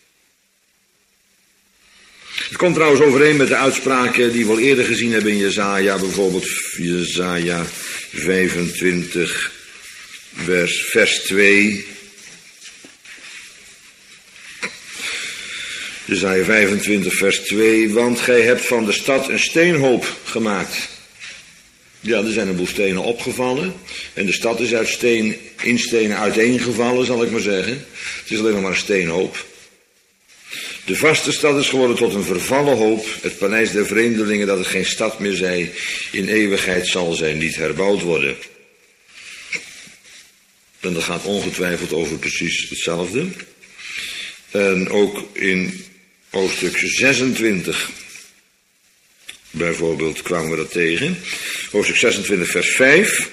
Het komt trouwens overeen met de uitspraken die we al eerder gezien hebben in Jesaja, bijvoorbeeld Jesaja vijfentwintig, vers, vers twee. Jesaja vijfentwintig, vers twee. Want gij hebt van de stad een steenhoop gemaakt. Ja, er zijn een boel stenen opgevallen. En de stad is uit steen, in stenen uiteengevallen, zal ik maar zeggen. Het is alleen nog maar een steenhoop. De vaste stad is geworden tot een vervallen hoop. Het paleis der vreemdelingen, dat het geen stad meer zij. In eeuwigheid zal zij niet herbouwd worden. En dat gaat ongetwijfeld over precies hetzelfde. En ook in hoofdstuk zesentwintig, bijvoorbeeld, kwamen we dat tegen. Hoofdstuk zesentwintig, vers vijf.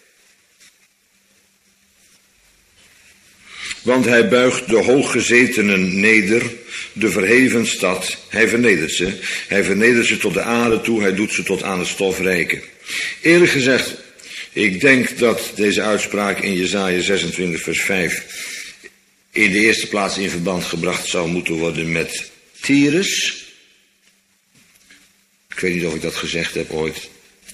Want hij buigt de hooggezetenen neder, de verheven stad. Hij vernedert ze. Hij vernedert ze tot de aarde toe. Hij doet ze tot aan het stof reiken. Eerlijk gezegd, ik denk dat deze uitspraak in Jesaja zesentwintig, vers vijf... in de eerste plaats in verband gebracht zou moeten worden met Tyrus. Ik weet niet of ik dat gezegd heb ooit.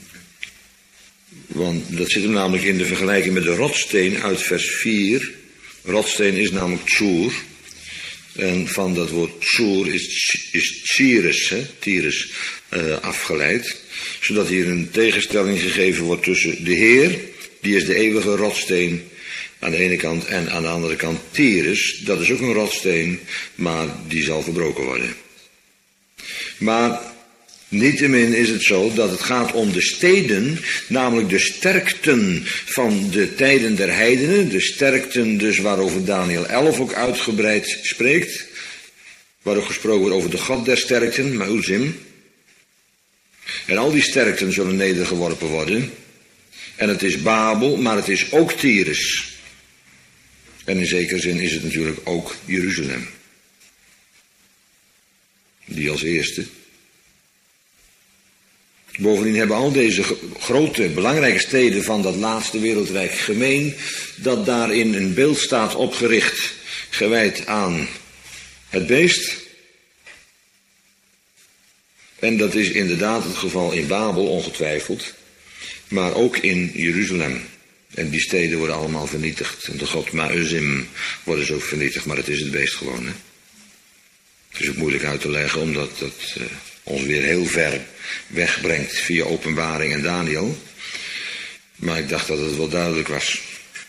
Want dat zit hem namelijk in de vergelijking met de rotsteen uit vers vier. Rotsteen is namelijk Tsoer. En van dat woord Tsoer is, is Tyrus, hè, Tyrus uh, afgeleid. Zodat hier een tegenstelling gegeven wordt tussen de Heer, die is de eeuwige rotsteen aan de ene kant, en aan de andere kant Tyrus, dat is ook een rotsteen, maar die zal verbroken worden. Maar niettemin is het zo dat het gaat om de steden, namelijk de sterkten van de tijden der heidenen, de sterkten dus waarover Daniel elf ook uitgebreid spreekt, waar ook gesproken wordt over de God der sterkten, Ma'uzim. En al die sterkten zullen nedergeworpen worden. En het is Babel, maar het is ook Tyrus. En in zekere zin is het natuurlijk ook Jeruzalem. Die als eerste. Bovendien hebben al deze grote, belangrijke steden van dat laatste wereldrijk gemeen, dat daarin een beeld staat opgericht, gewijd aan het beest. En dat is inderdaad het geval in Babel, ongetwijfeld, maar ook in Jeruzalem. En die steden worden allemaal vernietigd. En de god Ma'uzim worden ze ook vernietigd, maar het is het beest gewoon, hè. Het is ook moeilijk uit te leggen, omdat dat uh, ons weer heel ver wegbrengt via Openbaring en Daniel. Maar ik dacht dat het wel duidelijk was.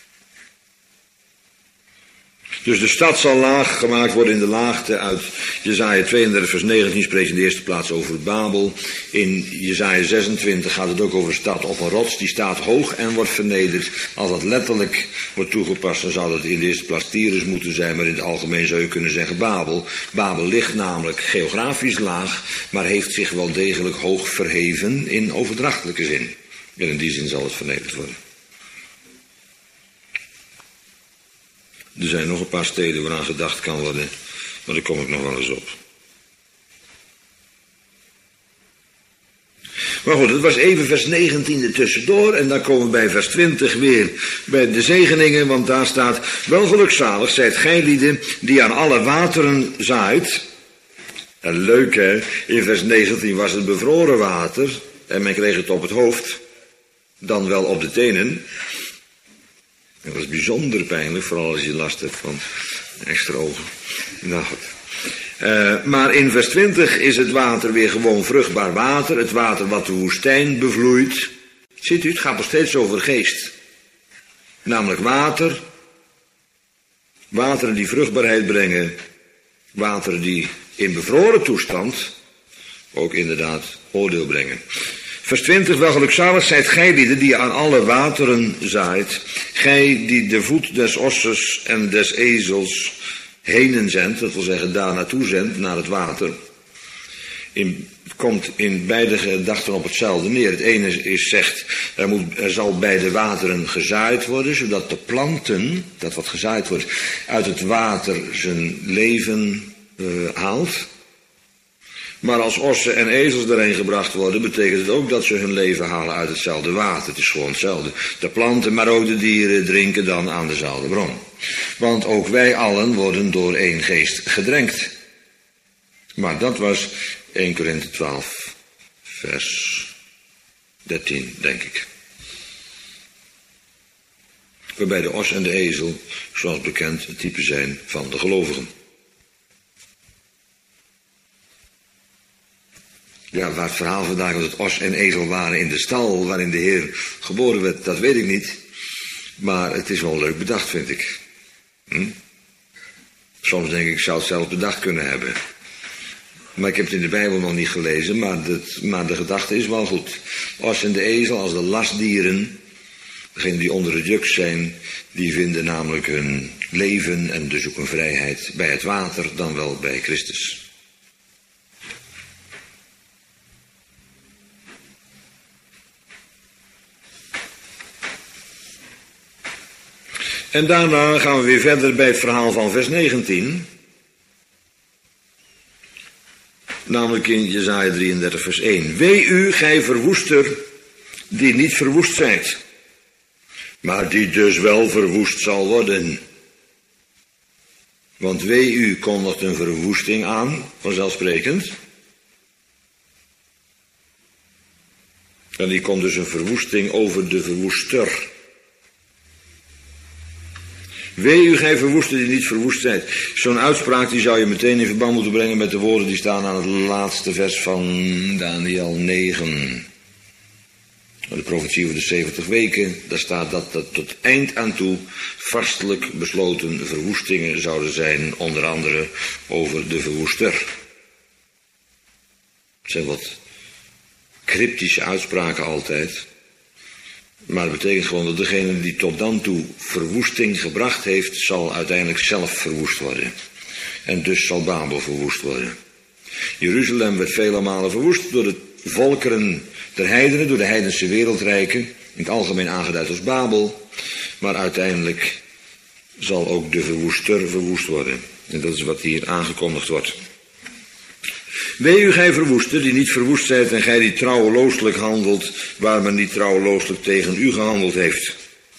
Dus de stad zal laag gemaakt worden in de laagte. Uit Jesaja tweeëndertig vers negentien spreekt in de eerste plaats over Babel. In Jesaja zesentwintig gaat het ook over de stad op een rots. Die staat hoog en wordt vernederd. Als dat letterlijk wordt toegepast, dan zou dat in de eerste plaats Tyrus moeten zijn. Maar in het algemeen zou je kunnen zeggen Babel. Babel ligt namelijk geografisch laag, maar heeft zich wel degelijk hoog verheven in overdrachtelijke zin. En in die zin zal het vernederd worden. Er zijn nog een paar steden waaraan gedacht kan worden, maar daar kom ik nog wel eens op. Maar goed, het was even vers negentien er tussendoor en dan komen we bij vers twintig weer bij de zegeningen, want daar staat: wel gelukzalig zijt gij lieden die aan alle wateren zaait. En leuk hè, in vers negentien was het bevroren water en men kreeg het op het hoofd, dan wel op de tenen. Dat was bijzonder pijnlijk, vooral als je last hebt van extra ogen. Nou goed. Uh, maar in vers twintig is het water weer gewoon vruchtbaar water. Het water wat de woestijn bevloeit. Ziet u, het gaat nog steeds over geest. Namelijk water. Wateren die vruchtbaarheid brengen. Wateren die in bevroren toestand ook inderdaad oordeel brengen. Vers twintig, wel gelukzalig zijt gij lieden die aan alle wateren zaait. Gij die de voet des osses en des ezels henen zendt, dat wil zeggen daar naartoe zendt, naar het water. In, het komt in beide gedachten op hetzelfde neer. Het ene is zegt, er, moet, er zal bij de wateren gezaaid worden, zodat de planten, dat wat gezaaid wordt, uit het water zijn leven uh, haalt. Maar als ossen en ezels erheen gebracht worden, betekent het ook dat ze hun leven halen uit hetzelfde water. Het is gewoon hetzelfde. De planten, maar ook de dieren drinken dan aan dezelfde bron. Want ook wij allen worden door één geest gedrenkt. Maar dat was eerste Korinthe twaalf, vers dertien, denk ik. Waarbij de os en de ezel, zoals bekend, het type zijn van de gelovigen. Ja, waar het verhaal vandaag dat het os en ezel waren in de stal waarin de Heer geboren werd, dat weet ik niet. Maar het is wel leuk bedacht, vind ik. Hm? Soms denk ik, ik zou het zelf bedacht kunnen hebben. Maar ik heb het in de Bijbel nog niet gelezen, maar, dat, maar de gedachte is wel goed. Os en de ezel als de lastdieren, degenen die onder het juk zijn, die vinden namelijk hun leven en dus ook hun vrijheid bij het water dan wel bij Christus. En daarna gaan we weer verder bij het verhaal van vers negentien. Namelijk in Jesaja drieëndertig vers één. Wee u, gij verwoester, die niet verwoest zijt, maar die dus wel verwoest zal worden. Want wee u kondigt een verwoesting aan, vanzelfsprekend. En die komt dus een verwoesting over de verwoester. Wee u, gij verwoester die niet verwoest zijt. Zo'n uitspraak die zou je meteen in verband moeten brengen met de woorden die staan aan het laatste vers van Daniel negen. De profetie over de zeventig weken, daar staat dat dat tot eind aan toe vastelijk besloten verwoestingen zouden zijn, onder andere over de verwoester. Het zijn wat cryptische uitspraken altijd. Maar het betekent gewoon dat degene die tot dan toe verwoesting gebracht heeft, zal uiteindelijk zelf verwoest worden. En dus zal Babel verwoest worden. Jeruzalem werd vele malen verwoest door de volkeren der heidenen, door de heidense wereldrijken, in het algemeen aangeduid als Babel. Maar uiteindelijk zal ook de verwoester verwoest worden. En dat is wat hier aangekondigd wordt. Wee u, gij verwoester, die niet verwoest zijt, en gij die trouwelooselijk handelt, waar men niet trouwelooselijk tegen u gehandeld heeft.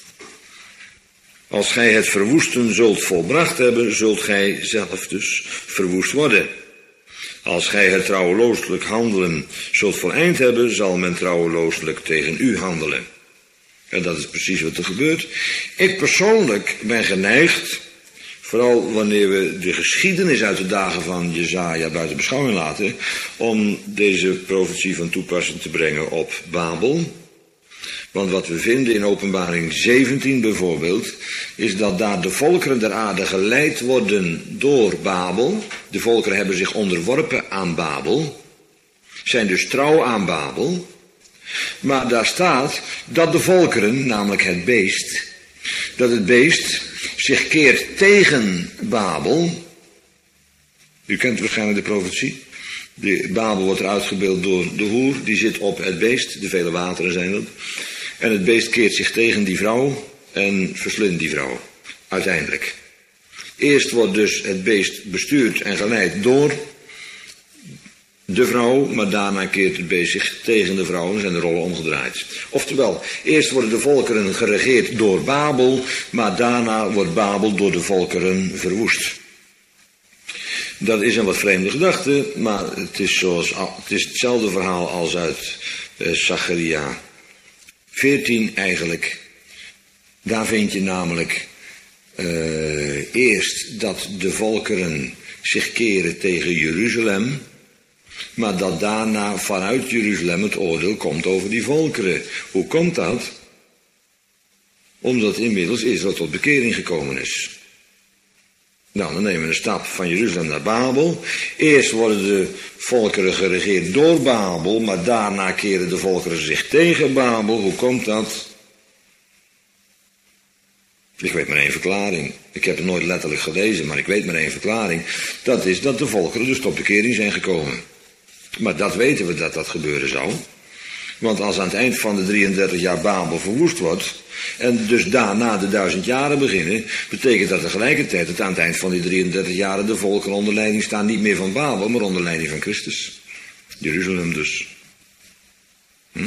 Als gij het verwoesten zult volbracht hebben, zult gij zelf dus verwoest worden. Als gij het trouwelooselijk handelen zult voleind hebben, zal men trouwelooselijk tegen u handelen. En dat is precies wat er gebeurt. Ik persoonlijk ben geneigd, vooral wanneer we de geschiedenis uit de dagen van Jesaja buiten beschouwing laten, om deze profetie van toepassing te brengen op Babel. Want wat we vinden in Openbaring zeventien bijvoorbeeld, is dat daar de volkeren der aarde geleid worden door Babel. De volkeren hebben zich onderworpen aan Babel, zijn dus trouw aan Babel. Maar daar staat dat de volkeren, namelijk het beest, dat het beest zich keert tegen Babel. U kent waarschijnlijk de profetie. De Babel wordt er uitgebeeld door de hoer, die zit op het beest, de vele wateren zijn dat. En het beest keert zich tegen die vrouw en verslindt die vrouw, uiteindelijk. Eerst wordt dus het beest bestuurd en geleid door de vrouw, maar daarna keert het beest zich tegen de vrouw en zijn de rollen omgedraaid. Oftewel, eerst worden de volkeren geregeerd door Babel, maar daarna wordt Babel door de volkeren verwoest. Dat is een wat vreemde gedachte, maar het is, zoals, het is hetzelfde verhaal als uit eh, Zacharia veertien eigenlijk. Daar vind je namelijk uh, eerst dat de volkeren zich keren tegen Jeruzalem, maar dat daarna vanuit Jeruzalem het oordeel komt over die volkeren. Hoe komt dat? Omdat inmiddels Israël tot bekering gekomen is. Nou, dan nemen we een stap van Jeruzalem naar Babel. Eerst worden de volkeren geregeerd door Babel, maar daarna keren de volkeren zich tegen Babel. Hoe komt dat? Ik weet maar één verklaring. Ik heb het nooit letterlijk gelezen, maar ik weet maar één verklaring. Dat is dat de volkeren dus tot bekering zijn gekomen. Maar dat weten we dat dat gebeuren zou. Want als aan het eind van de drieëndertig jaar Babel verwoest wordt, en dus daarna de duizend jaren beginnen, betekent dat tegelijkertijd dat aan het eind van die drieëndertig jaren de volkeren onder leiding staan, niet meer van Babel, maar onder leiding van Christus. Jeruzalem dus. Hm?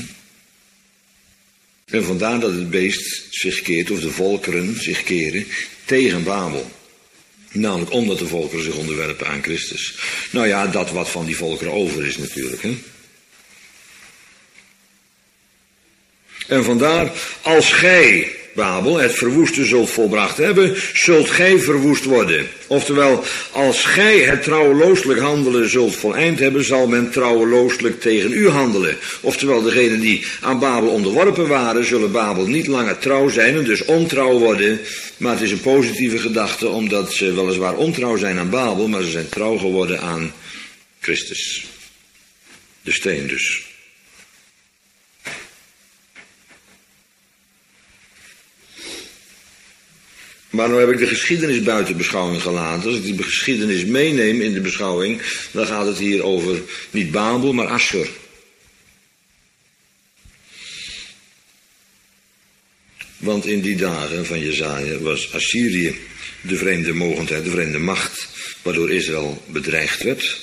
En vandaar dat het beest zich keert, of de volkeren zich keren, tegen Babel. Namelijk omdat de volkeren zich onderwerpen aan Christus. Nou ja, dat wat van die volkeren over is natuurlijk, hè. En vandaar, als gij Babel, het verwoeste zult volbracht hebben, zult gij verwoest worden. Oftewel, als gij het trouwelooselijk handelen zult voleind hebben, zal men trouwelooselijk tegen u handelen. Oftewel, degenen die aan Babel onderworpen waren, zullen Babel niet langer trouw zijn en dus ontrouw worden. Maar het is een positieve gedachte, omdat ze weliswaar ontrouw zijn aan Babel, maar ze zijn trouw geworden aan Christus. De steen dus. Maar nu heb ik de geschiedenis buiten beschouwing gelaten. Als ik die geschiedenis meeneem in de beschouwing, dan gaat het hier over niet Babel, maar Assur. Want in die dagen van Jesaja was Assyrië de vreemde mogendheid, de vreemde macht, waardoor Israël bedreigd werd.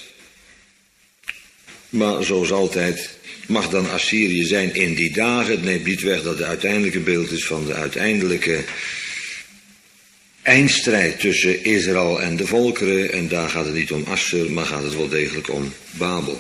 Maar zoals altijd mag dan Assyrië zijn in die dagen. Het neemt niet weg dat het uiteindelijke beeld is van de uiteindelijke eindstrijd tussen Israël en de volkeren. En daar gaat het niet om Assur, maar gaat het wel degelijk om Babel.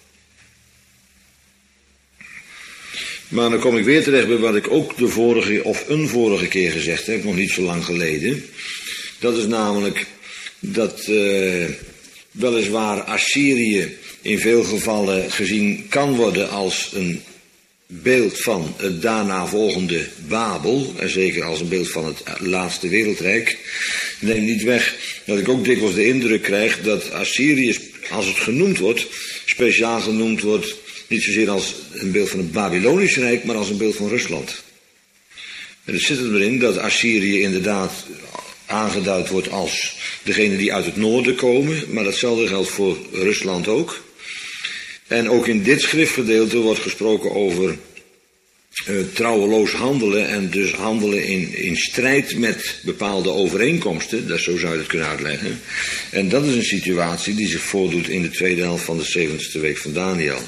Maar dan kom ik weer terecht bij wat ik ook de vorige of een vorige keer gezegd heb, nog niet zo lang geleden. Dat is namelijk dat uh, weliswaar Assyrië in veel gevallen gezien kan worden als een beeld van het daarna volgende Babel, en zeker als een beeld van het laatste wereldrijk. Neem niet weg dat ik ook dikwijls de indruk krijg dat Assyrië, als het genoemd wordt, speciaal genoemd wordt, niet zozeer als een beeld van het Babylonische Rijk, maar als een beeld van Rusland. En het zit erin dat Assyrië inderdaad aangeduid wordt als degene die uit het noorden komen, maar datzelfde geldt voor Rusland ook. En ook in dit schriftgedeelte wordt gesproken over uh, trouweloos handelen en dus handelen in, in strijd met bepaalde overeenkomsten, dat zo zou je het kunnen uitleggen. En dat is een situatie die zich voordoet in de tweede helft van de zeventigste week van Daniel.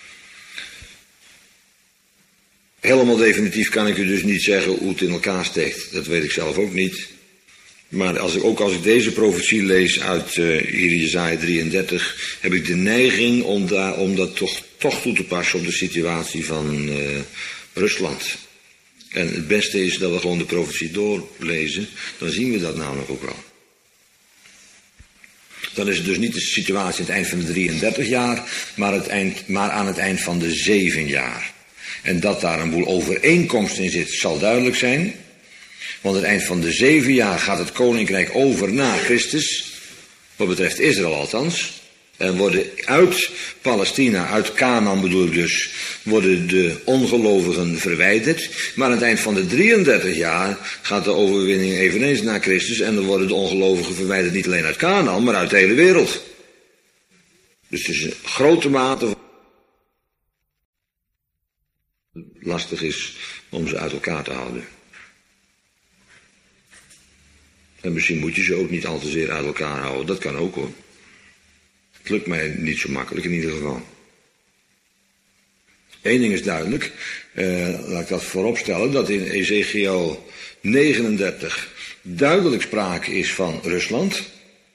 Helemaal definitief kan ik u dus niet zeggen hoe het in elkaar steekt. Dat weet ik zelf ook niet. Maar als ik, ook als ik deze profetie lees uit uh, hier Jesaja drieëndertig, heb ik de neiging om, daar, om dat toch, toch toe te passen op de situatie van uh, Rusland. En het beste is dat we gewoon de profetie doorlezen, dan zien we dat namelijk ook wel. Dan is het dus niet de situatie aan het eind van de drieëndertig jaar, maar, het eind, maar aan het eind van de zeven jaar. En dat daar een boel overeenkomst in zit, zal duidelijk zijn. Want aan het eind van de zeven jaar gaat het koninkrijk over na Christus, wat betreft Israël althans. En worden uit Palestina, uit Canaan bedoel ik dus, worden de ongelovigen verwijderd. Maar aan het eind van de drieëndertig jaar gaat de overwinning eveneens naar Christus. En dan worden de ongelovigen verwijderd niet alleen uit Canaan, maar uit de hele wereld. Dus het is een grote mate van lastig is om ze uit elkaar te houden. En misschien moet je ze ook niet al te zeer uit elkaar houden. Dat kan ook hoor. Het lukt mij niet zo makkelijk in ieder geval. Eén ding is duidelijk. Eh, laat ik dat voorop stellen. Dat in Ezekiel negenendertig duidelijk sprake is van Rusland.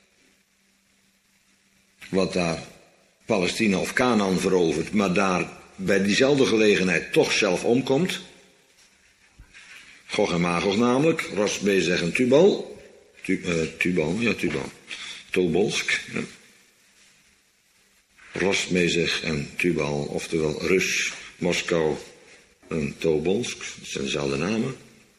Wat daar Palestina of Canaan verovert. Maar daar bij diezelfde gelegenheid toch zelf omkomt. Gog en Magog namelijk. Ros, Bezeg en Tubal. Tu, uh, Tubal, ja Tubal. Tobolsk. Ja. Ros, Bezeg en Tubal. Oftewel Rus, Moskou en Tobolsk. Dat zijn dezelfde namen.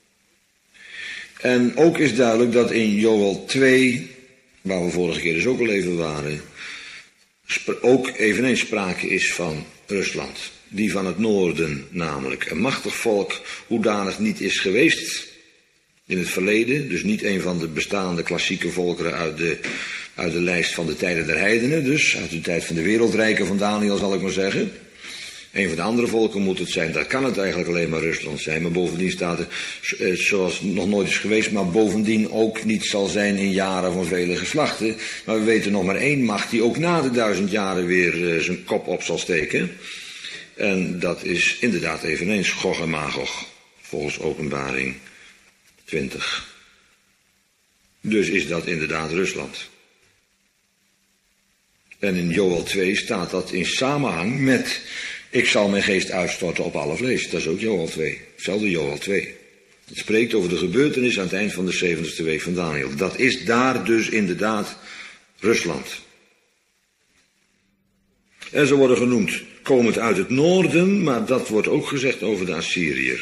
En ook is duidelijk dat in Joël twee, waar we vorige keer dus ook al even waren, ook eveneens sprake is van Rusland. Die van het noorden namelijk. Een machtig volk, hoedanig niet is geweest in het verleden. Dus niet een van de bestaande klassieke volkeren uit de, uit de lijst van de tijden der heidenen. Dus uit de tijd van de wereldrijken van Daniel zal ik maar zeggen. Een van de andere volken moet het zijn. Dat kan het eigenlijk alleen maar Rusland zijn. Maar bovendien staat er, zoals nog nooit is geweest, maar bovendien ook niet zal zijn in jaren van vele geslachten. Maar we weten nog maar één macht die ook na de duizend jaren weer uh, zijn kop op zal steken. En dat is inderdaad eveneens Gog en Magog, volgens Openbaring twintig. Dus is dat inderdaad Rusland. En in Joël twee staat dat in samenhang met: ik zal mijn geest uitstorten op alle vlees. Dat is ook Joël twee. Hetzelfde Joël twee. Het spreekt over de gebeurtenis aan het eind van de zeventigste week van Daniel. Dat is daar dus inderdaad Rusland. En ze worden genoemd komend uit het noorden, maar dat wordt ook gezegd over de Assyriër.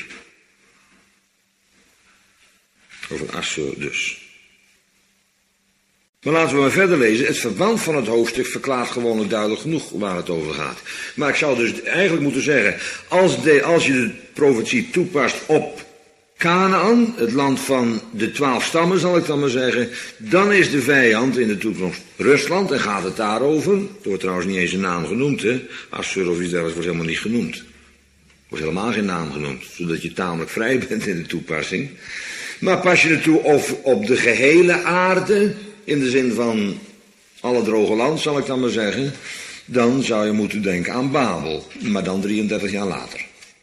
Over Assur dus. Maar laten we maar verder lezen. Het verband van het hoofdstuk verklaart gewoonlijk duidelijk genoeg waar het over gaat. Maar ik zou dus eigenlijk moeten zeggen, als, de, als je de profetie toepast op Kanaan, het land van de twaalf stammen zal ik dan maar zeggen, dan is de vijand in de toekomst Rusland en gaat het daarover. Er wordt trouwens niet eens een naam genoemd, hè. Assur of iets dergelijks wordt helemaal niet genoemd. Er wordt helemaal geen naam genoemd, zodat je tamelijk vrij bent in de toepassing. Maar pas je ertoe op, op de gehele aarde, in de zin van alle droge land, zal ik dan maar zeggen, dan zou je moeten denken aan Babel, maar dan drieëndertig jaar later.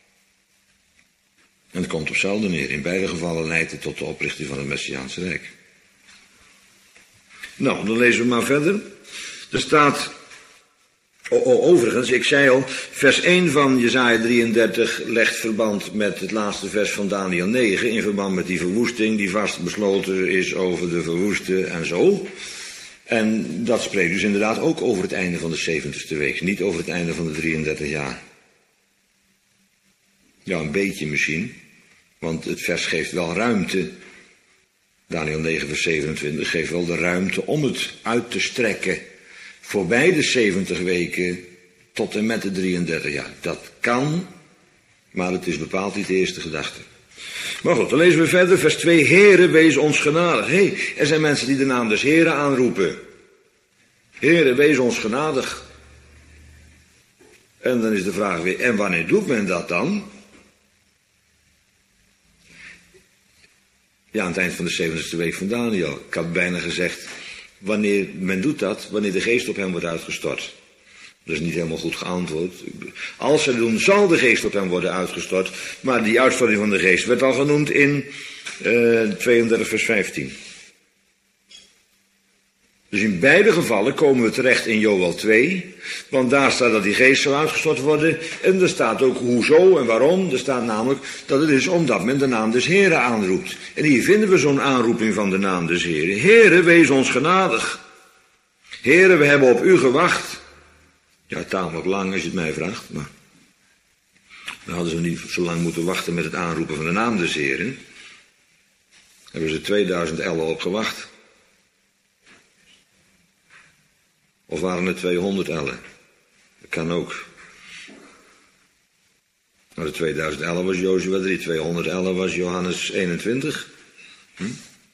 En het komt op hetzelfde neer. In beide gevallen leidt het tot de oprichting van het Messiaanse Rijk. Nou, dan lezen we maar verder. Er staat, oh, oh, overigens, ik zei al, vers één van Jesaja drieëndertig legt verband met het laatste vers van Daniel negen, in verband met die verwoesting die vastbesloten is over de verwoesten en zo. En dat spreekt dus inderdaad ook over het einde van de zeventigste week, niet over het einde van de drieëndertig jaar. Ja, een beetje misschien, want het vers geeft wel ruimte. Daniel negen vers zevenentwintig geeft wel de ruimte om het uit te strekken voorbij de zeventig weken tot en met de drieëndertig jaar. Dat kan, maar het is bepaald niet de eerste gedachte. Maar goed, dan lezen we verder, vers twee. Heere, wees ons genadig. Hé, hey, er zijn mensen die de naam des Heeren aanroepen. Heere, wees ons genadig. En dan is de vraag weer, en wanneer doet men dat dan? Ja, aan het eind van de zeventigste week van Daniel. Ik had bijna gezegd, wanneer men doet dat, wanneer de geest op hem wordt uitgestort. Dat is niet helemaal goed geantwoord. Als ze doen, zal de geest op hem worden uitgestort. Maar die uitstorting van de geest werd al genoemd in uh, tweeëndertig vers vijftien. Dus in beide gevallen komen we terecht in Joël twee. Want daar staat dat die geest zal uitgestort worden. En er staat ook hoezo en waarom. Er staat namelijk dat het is omdat men de naam des Heren aanroept. En hier vinden we zo'n aanroeping van de naam des Heren. Heere, wees ons genadig. Heere, we hebben op u gewacht. Ja, tamelijk lang als je het mij vraagt. Maar dan hadden ze niet zo lang moeten wachten met het aanroepen van de naam des Heren. Daar hebben ze tweeduizend ellen op gewacht. Of waren het tweehonderd ellen? Dat kan ook. Nou, de tweeduizend ellen was Jozua drie, tweehonderd ellen was Johannes eenentwintig. Hm?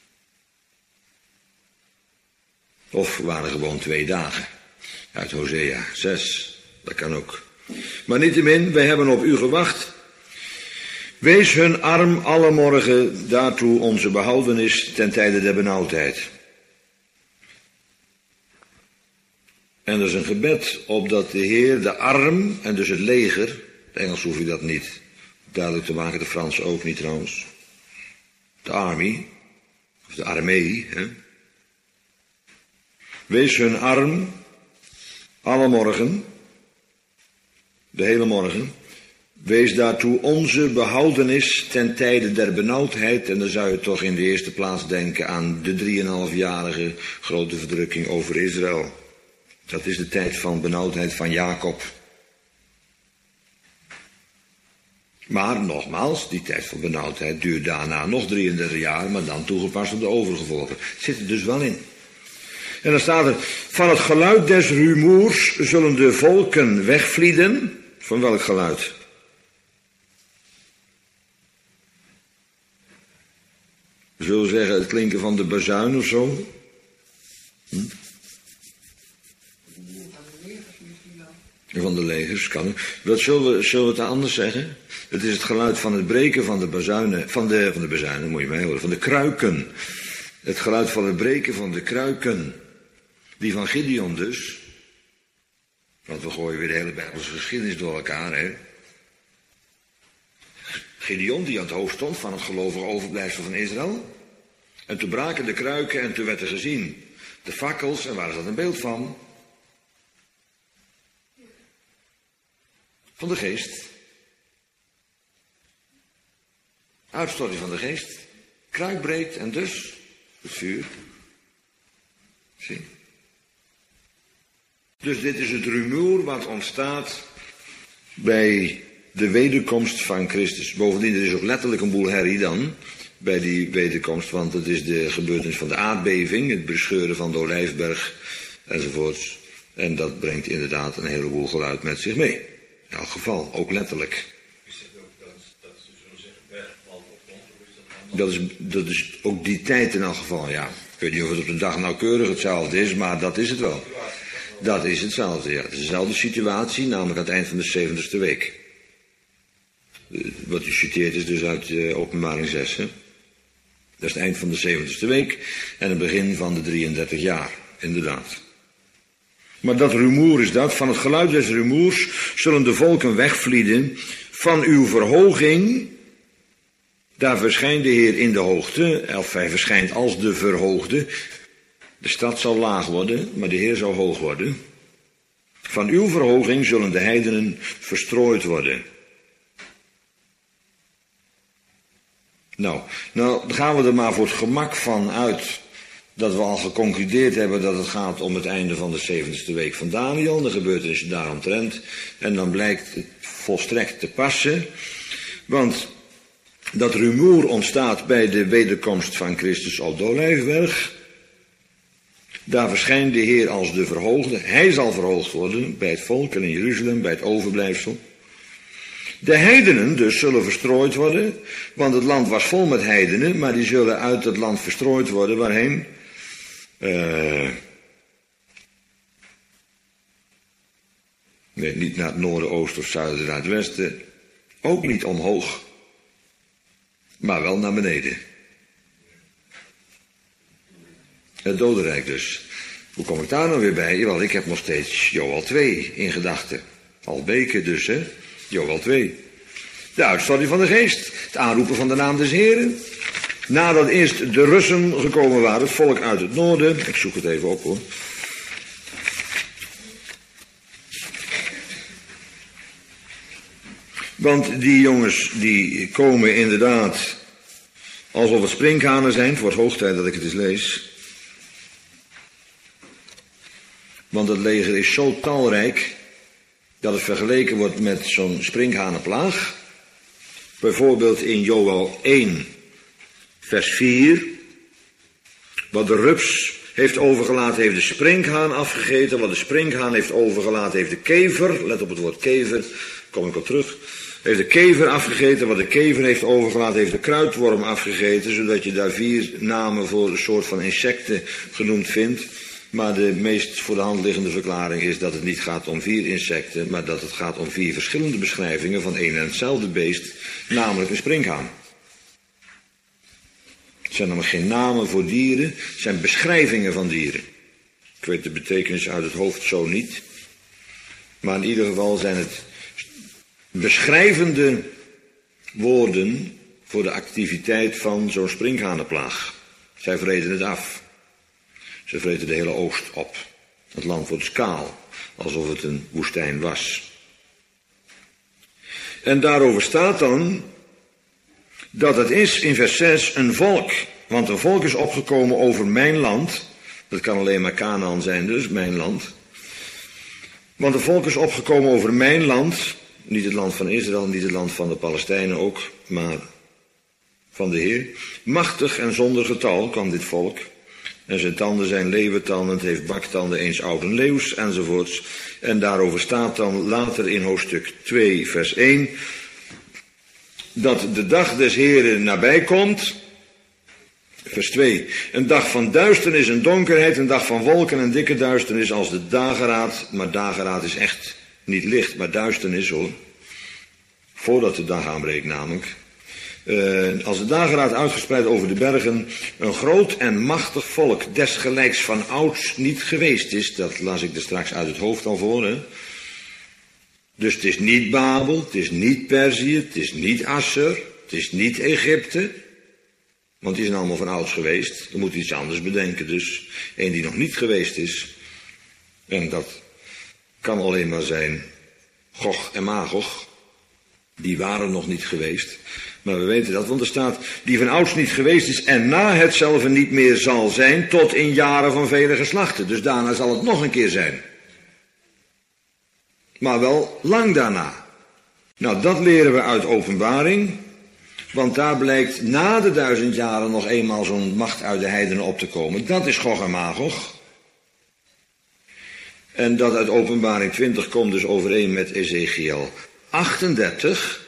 Of waren gewoon twee dagen. Uit Hosea zes, dat kan ook. Maar niettemin, wij hebben op u gewacht. Wees hun arm alle morgen, daartoe onze behoudenis ten tijde der benauwdheid. En er is een gebed opdat de Heer de arm, en dus het leger, het Engels hoef je dat niet duidelijk te maken, de Frans ook niet trouwens. De army, of de armee, hè. Wees hun arm, alle morgen, de hele morgen, wees daartoe onze behoudenis ten tijde der benauwdheid. En dan zou je toch in de eerste plaats denken aan de drieënhalfjarige grote verdrukking over Israël. Dat is de tijd van benauwdheid van Jacob. Maar nogmaals, die tijd van benauwdheid duurt daarna nog drieëndertig jaar, maar dan toegepast op de overige volken. Het zit er dus wel in. En dan staat er, van het geluid des rumoers zullen de volken wegvlieden. Van welk geluid? We zullen zeggen het klinken van de bazuin of zo. Hm? Van de legers, kan ook. Wat zullen we, zullen we het anders zeggen? Het is het geluid van het breken van de bazuinen, van de, van de bazuinen, moet je mij horen, van de kruiken. Het geluid van het breken van de kruiken. Die van Gideon dus. Want we gooien weer de hele Bijbelse geschiedenis door elkaar, hè. Gideon die aan het hoofd stond van het gelovige overblijfsel van Israël. En toen braken de kruiken en toen werd er gezien de fakkels. En waar is dat een beeld van? Van de geest. Uitstorting van de geest. Kruikbreed en dus het vuur. Zie. Dus dit is het rumoer wat ontstaat bij de wederkomst van Christus. Bovendien, er is ook letterlijk een boel herrie dan bij die wederkomst, want het is de gebeurtenis van de aardbeving, het bescheuren van de Olijfberg enzovoorts. En dat brengt inderdaad een heleboel geluid met zich mee. In elk geval, ook letterlijk. Is dat ook, dat, dat ze zullen zeggen, bergval op grond, of is dat anders? Dat is, dat is ook die tijd in elk geval, ja. Ik weet niet of het op de dag nauwkeurig hetzelfde is, maar dat is het wel. Dat is hetzelfde, ja. Het is dezelfde situatie, namelijk aan het eind van de zeventigste week. Wat u citeert is dus uit uh, Openbaring zes, hè. Dat is het eind van de zeventigste week en het begin van de drieëndertig jaar, inderdaad. Maar dat rumoer is dat, van het geluid des rumoers zullen de volken wegvlieden, van uw verhoging, daar verschijnt de Heer in de hoogte, of hij verschijnt als de verhoogde. De stad zal laag worden, maar de Heer zal hoog worden. Van uw verhoging zullen de heidenen verstrooid worden. Nou, nou dan gaan we er maar voor het gemak van uit dat we al geconcludeerd hebben dat het gaat om het einde van de zeventigste week van Daniel, de gebeurtenissen daaromtrent. En dan blijkt het volstrekt te passen, want dat rumoer ontstaat bij de wederkomst van Christus op de Olijfberg. Daar verschijnt de Heer als de verhoogde. Hij zal verhoogd worden bij het volk en in Jeruzalem, bij het overblijfsel. De heidenen dus zullen verstrooid worden, want het land was vol met heidenen, maar die zullen uit het land verstrooid worden, waarheen? Uh, nee, niet naar het noorden, oosten of zuiden, naar het westen. Ook niet omhoog, maar wel naar beneden. Het dodenrijk dus. Hoe kom ik daar nou weer bij? Wel, ik heb nog steeds Joël twee in gedachten. Al weken dus, hè. Joël twee. De uitstorting van de geest. Het aanroepen van de naam des Heren. Nadat eerst de Russen gekomen waren, het volk uit het noorden. Ik zoek het even op, hoor. Want die jongens, die komen inderdaad alsof het sprinkhanen zijn. Het wordt hoog tijd dat ik het eens lees. Want het leger is zo talrijk dat het vergeleken wordt met zo'n sprinkhanenplaag. Bijvoorbeeld in Joël één, vers vier. Wat de rups heeft overgelaten, heeft de sprinkhaan afgegeten. Wat de sprinkhaan heeft overgelaten, heeft de kever, let op het woord kever, kom ik op terug. Heeft de kever afgegeten, wat de kever heeft overgelaten, heeft de kruidworm afgegeten, zodat je daar vier namen voor een soort van insecten genoemd vindt. Maar de meest voor de hand liggende verklaring is dat het niet gaat om vier insecten, maar dat het gaat om vier verschillende beschrijvingen van één en hetzelfde beest, namelijk een sprinkhaan. Het zijn namelijk geen namen voor dieren, het zijn beschrijvingen van dieren. Ik weet de betekenis uit het hoofd zo niet, maar in ieder geval zijn het beschrijvende woorden voor de activiteit van zo'n sprinkhanenplaag. Zij vreten het af. Ze vreten de hele oogst op. Het land wordt kaal, alsof het een woestijn was. En daarover staat dan dat het is in vers zes een volk. Want een volk is opgekomen over mijn land. Dat kan alleen maar Kanaan zijn dus, mijn land. Want een volk is opgekomen over mijn land. Niet het land van Israël, niet het land van de Palestijnen ook, maar van de Heer. Machtig en zonder getal kwam dit volk. En zijn tanden zijn leeuwentanden, het heeft baktanden eens ouden leeuws, enzovoorts. En daarover staat dan later in hoofdstuk twee, vers één, dat de dag des Heren nabij komt. Vers twee, een dag van duisternis en donkerheid, een dag van wolken en dikke duisternis als de dageraad. Maar dageraad is echt niet licht, maar duisternis hoor. Voordat de dag aanbreekt namelijk. Uh, als de dageraad uitgespreid over de bergen, een groot en machtig volk, desgelijks van ouds niet geweest is. Dat las ik er straks uit het hoofd al voor. Hè? Dus het is niet Babel, het is niet Perzië, het is niet Assur, het is niet Egypte. Want die zijn allemaal van ouds geweest. Dan moet je iets anders bedenken dus. Eén die nog niet geweest is. En dat kan alleen maar zijn Gog en Magog. Die waren nog niet geweest. Maar we weten dat, want er staat, die van ouds niet geweest is en na hetzelfde niet meer zal zijn, tot in jaren van vele geslachten. Dus daarna zal het nog een keer zijn. Maar wel lang daarna. Nou, dat leren we uit Openbaring. Want daar blijkt na de duizend jaren nog eenmaal zo'n macht uit de heidenen op te komen. Dat is Gog en Magog. En dat uit Openbaring twintig komt dus overeen met Ezekiel achtendertig.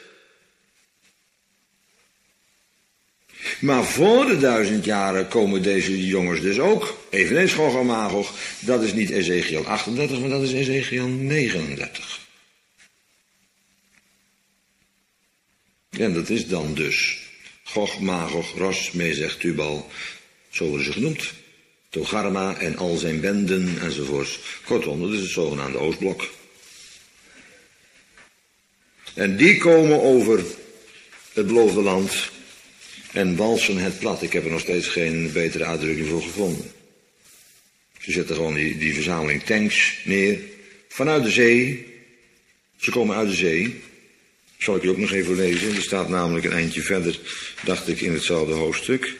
Maar voor de duizend jaren komen deze jongens dus ook. Eveneens Gog en Magog. Dat is niet Ezekiel achtendertig, maar dat is Ezekiel negenendertig. En dat is dan dus Gog, Magog, Ros, Mezech, Tubal. Zo worden ze genoemd. Togarma en al zijn benden enzovoorts. Kortom, dat is het zogenaamde Oostblok. En die komen over het beloofde land en walsen het plat. Ik heb er nog steeds geen betere uitdrukking voor gevonden. Ze zetten gewoon die, die verzameling tanks neer. Vanuit de zee. Ze komen uit de zee. Zal ik je ook nog even lezen. Er staat namelijk een eindje verder, dacht ik, in hetzelfde hoofdstuk.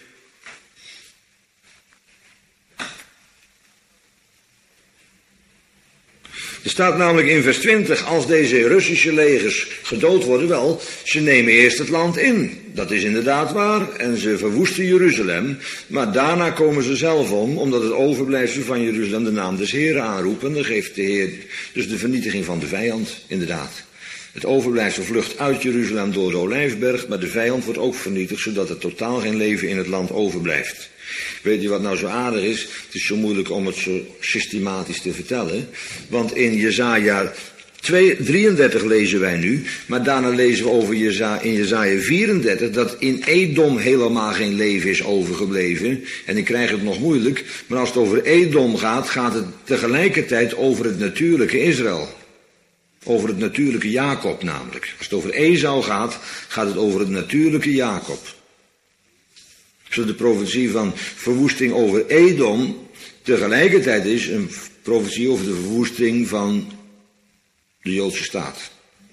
Er staat namelijk in vers twintig, als deze Russische legers gedood worden, wel, ze nemen eerst het land in. Dat is inderdaad waar, en ze verwoesten Jeruzalem, maar daarna komen ze zelf om, omdat het overblijfsel van Jeruzalem de naam des Heeren aanroepen. Dan geeft de Heer dus de vernietiging van de vijand, inderdaad. Het overblijfsel vlucht uit Jeruzalem door de Olijfberg, maar de vijand wordt ook vernietigd, zodat er totaal geen leven in het land overblijft. Weet je wat nou zo aardig is? Het is zo moeilijk om het zo systematisch te vertellen. Want in Jesaja drieëndertig lezen wij nu, maar daarna lezen we over Jesaja, in Jesaja vierendertig dat in Edom helemaal geen leven is overgebleven. En ik krijg het nog moeilijk, maar als het over Edom gaat, gaat het tegelijkertijd over het natuurlijke Israël. Over het natuurlijke Jacob namelijk. Als het over Esau gaat, gaat het over het natuurlijke Jacob. Zodat de profetie van verwoesting over Edom tegelijkertijd is een profetie over de verwoesting van de Joodse staat.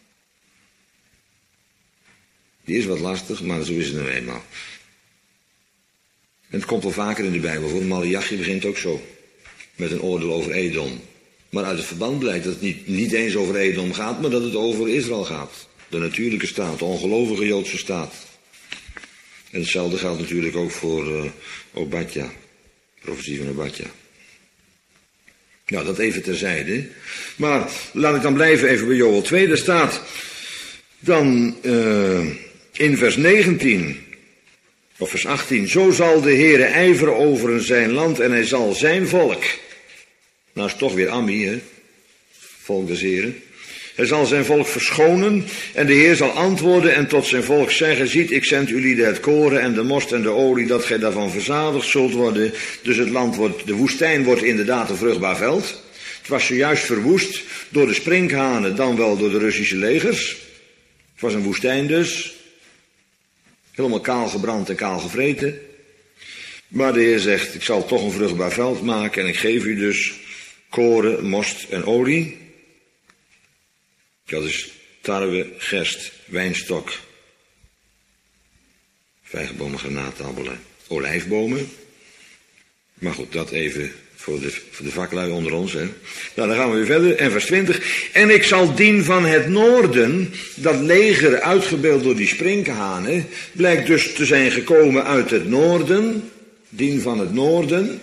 Die is wat lastig, maar zo is het nou eenmaal. En het komt wel vaker in de Bijbel voor. Maleachi begint ook zo. Met een oordeel over Edom. Maar uit het verband blijkt dat het niet, niet eens over Edom gaat, maar dat het over Israël gaat. De natuurlijke staat, de ongelovige Joodse staat. En hetzelfde geldt natuurlijk ook voor uh, Obadja. Profetie van Obadja. Nou, dat even terzijde. Maar laat ik dan blijven even bij Joël twee. Daar staat dan uh, in vers negentien, of vers achttien. Zo zal de Heere ijveren over zijn land en hij zal zijn volk. Nou is toch weer Ammi, hè. Volk des Heren. Hij zal zijn volk verschonen en de Heer zal antwoorden en tot zijn volk zeggen, ziet, ik zend u lieden het koren en de most en de olie, dat gij daarvan verzadigd zult worden. Dus het land wordt, de woestijn wordt inderdaad een vruchtbaar veld. Het was zojuist verwoest door de sprinkhanen, dan wel door de Russische legers. Het was een woestijn dus. Helemaal kaal gebrand en kaal gevreten. Maar de Heer zegt, ik zal toch een vruchtbaar veld maken en ik geef u dus koren, most en olie. Dat is tarwe, gerst, wijnstok, vijgenbomen, granaatappelen, olijfbomen. Maar goed, dat even voor de, voor de vaklui onder ons. Hè. Nou, dan gaan we weer verder. En vers twintig. En ik zal dien van het noorden, dat leger uitgebeeld door die sprinkhanen, blijkt dus te zijn gekomen uit het noorden. Dien van het noorden.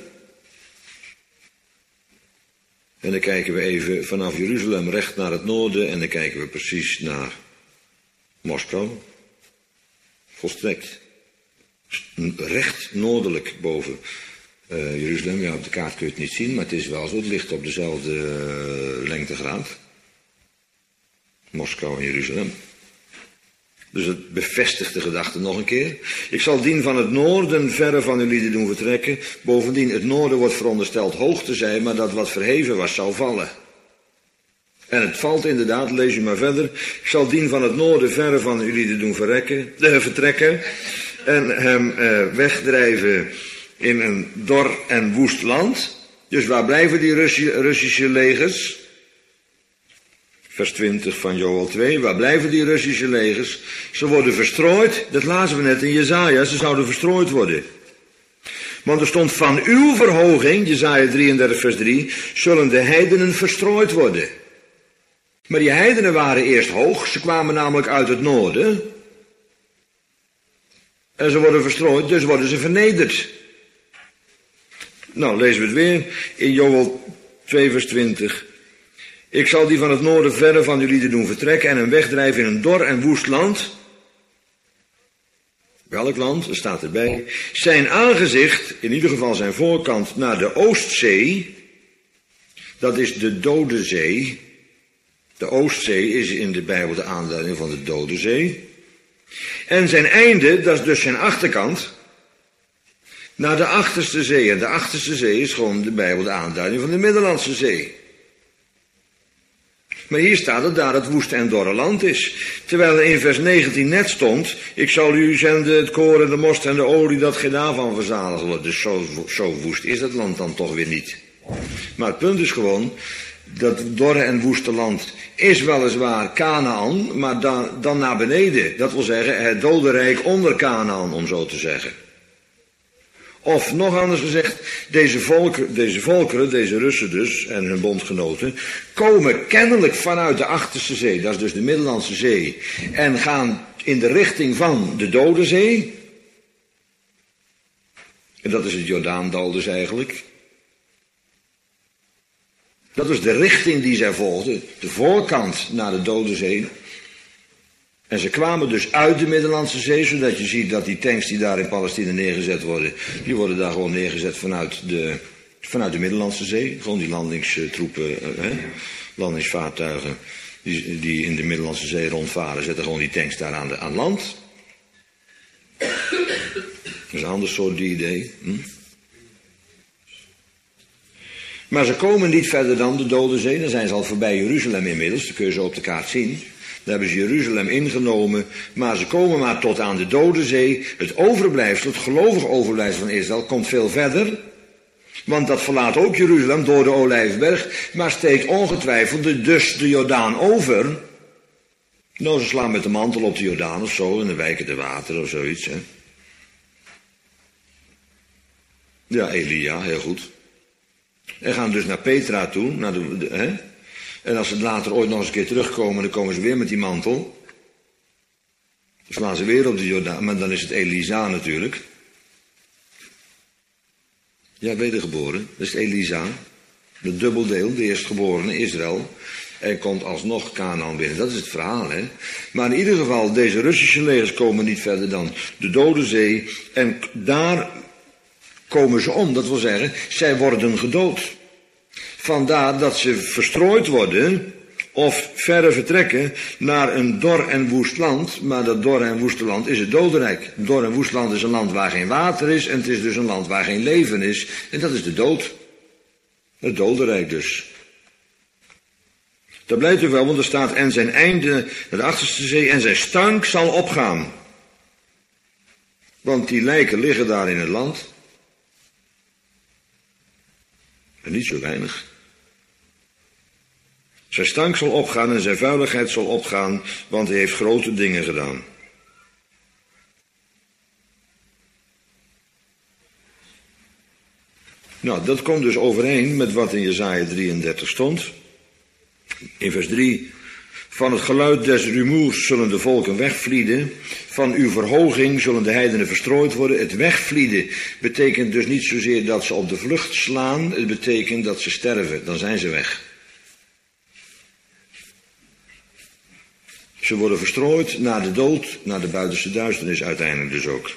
En dan kijken we even vanaf Jeruzalem recht naar het noorden en dan kijken we precies naar Moskou. Volstrekt recht noordelijk boven uh, Jeruzalem. Ja, op de kaart kun je het niet zien, maar het is wel zo. Het ligt op dezelfde uh, lengtegraad. Moskou en Jeruzalem. Dus het bevestigt de gedachte nog een keer. Ik zal dien van het noorden verre van uw lieden doen vertrekken. Bovendien, het noorden wordt verondersteld hoog te zijn, maar dat wat verheven was, zou vallen. En het valt inderdaad, lees u maar verder. Ik zal dien van het noorden verre van uw lieden doen verrekken, eh, vertrekken. En hem eh, wegdrijven in een dor en woest land. Dus waar blijven die Russi- Russische legers? vers twintig van Joel twee. Waar blijven die Russische legers? Ze worden verstrooid. Dat lazen we net in Jesaja. Ze zouden verstrooid worden. Want er stond van uw verhoging, Jesaja drieëndertig vers drie, zullen de heidenen verstrooid worden. Maar die heidenen waren eerst hoog. Ze kwamen namelijk uit het noorden. En ze worden verstrooid, dus worden ze vernederd. Nou, lezen we het weer in Joel twee vers twintig. Ik zal die van het noorden verre van jullie doen vertrekken en hem wegdrijven in een dor en woest land. Welk land? Er staat erbij. Zijn aangezicht, in ieder geval zijn voorkant, naar de Oostzee. Dat is de Dode Zee. De Oostzee is in de Bijbel de aanduiding van de Dode Zee. En zijn einde, dat is dus zijn achterkant, naar de Achterste Zee. En de Achterste Zee is gewoon de Bijbel de aanduiding van de Middellandse Zee. Maar hier staat het daar het woeste en dorre land is. Terwijl er in vers negentien net stond, ik zal u zenden het koren, de most en de olie, dat geen daarvan verzadigd wordt. Dus zo, zo woest is dat land dan toch weer niet. Maar het punt is gewoon, dat dorre en woeste land is weliswaar Kanaan, maar dan, dan naar beneden. Dat wil zeggen, het dodenrijk onder Kanaan, om zo te zeggen. Of nog anders gezegd, deze, volken, deze volkeren, deze Russen dus en hun bondgenoten, komen kennelijk vanuit de Achterste Zee, dat is dus de Middellandse Zee, en gaan in de richting van de Dode Zee. En dat is het Jordaandal dus eigenlijk. Dat is de richting die zij volgden, de voorkant naar de Dode Zee. En ze kwamen dus uit de Middellandse Zee, zodat je ziet dat die tanks die daar in Palestina neergezet worden, die worden daar gewoon neergezet vanuit de, vanuit de Middellandse Zee. Gewoon die landingstroepen, hè, landingsvaartuigen die, die in de Middellandse Zee rondvaren, zetten gewoon die tanks daar aan, de, aan land. Dat is een ander soort idee. Hm? Maar ze komen niet verder dan de Dode Zee, dan zijn ze al voorbij Jeruzalem inmiddels, dat kun je zo op de kaart zien. Daar hebben ze Jeruzalem ingenomen, maar ze komen maar tot aan de Dode Zee. Het overblijfsel, het gelovige overblijfsel van Israël, komt veel verder. Want dat verlaat ook Jeruzalem door de Olijfberg, maar steekt ongetwijfeld de, dus de Jordaan over. Nou, ze slaan met de mantel op de Jordaan of zo, en dan wijken de water of zoiets. Hè. Ja, Elia, heel goed. En gaan dus naar Petra toe, naar de, de hè. En als ze later ooit nog eens een keer terugkomen, dan komen ze weer met die mantel. Dan slaan ze weer op de Jordaan, maar dan is het Elisa natuurlijk. Ja, wedergeboren, dat is het Elisa. De dubbeldeel, de eerstgeborene, Israël. En komt alsnog Kanaan binnen. Dat is het verhaal, hè. Maar in ieder geval, deze Russische legers komen niet verder dan de Dode Zee. En daar komen ze om, dat wil zeggen, zij worden gedood. Vandaar dat ze verstrooid worden of verre vertrekken naar een dor en woest land. Maar dat dor en woeste land is het dodenrijk. Een dor en woest land is een land waar geen water is en het is dus een land waar geen leven is. En dat is de dood. Het dodenrijk dus. Dat blijkt u wel, want er staat en zijn einde, de Achterste Zee, en zijn stank zal opgaan. Want die lijken liggen daar in het land. En niet zo weinig. Zijn stank zal opgaan en zijn vuiligheid zal opgaan, want hij heeft grote dingen gedaan. Nou, dat komt dus overeen met wat in Jesaja drieëndertig stond. In vers drie. Van het geluid des rumoers zullen de volken wegvlieden. Van uw verhoging zullen de heidenen verstrooid worden. Het wegvlieden betekent dus niet zozeer dat ze op de vlucht slaan. Het betekent dat ze sterven. Dan zijn ze weg. Ze worden verstrooid naar de dood, naar de buitenste duisternis uiteindelijk dus ook.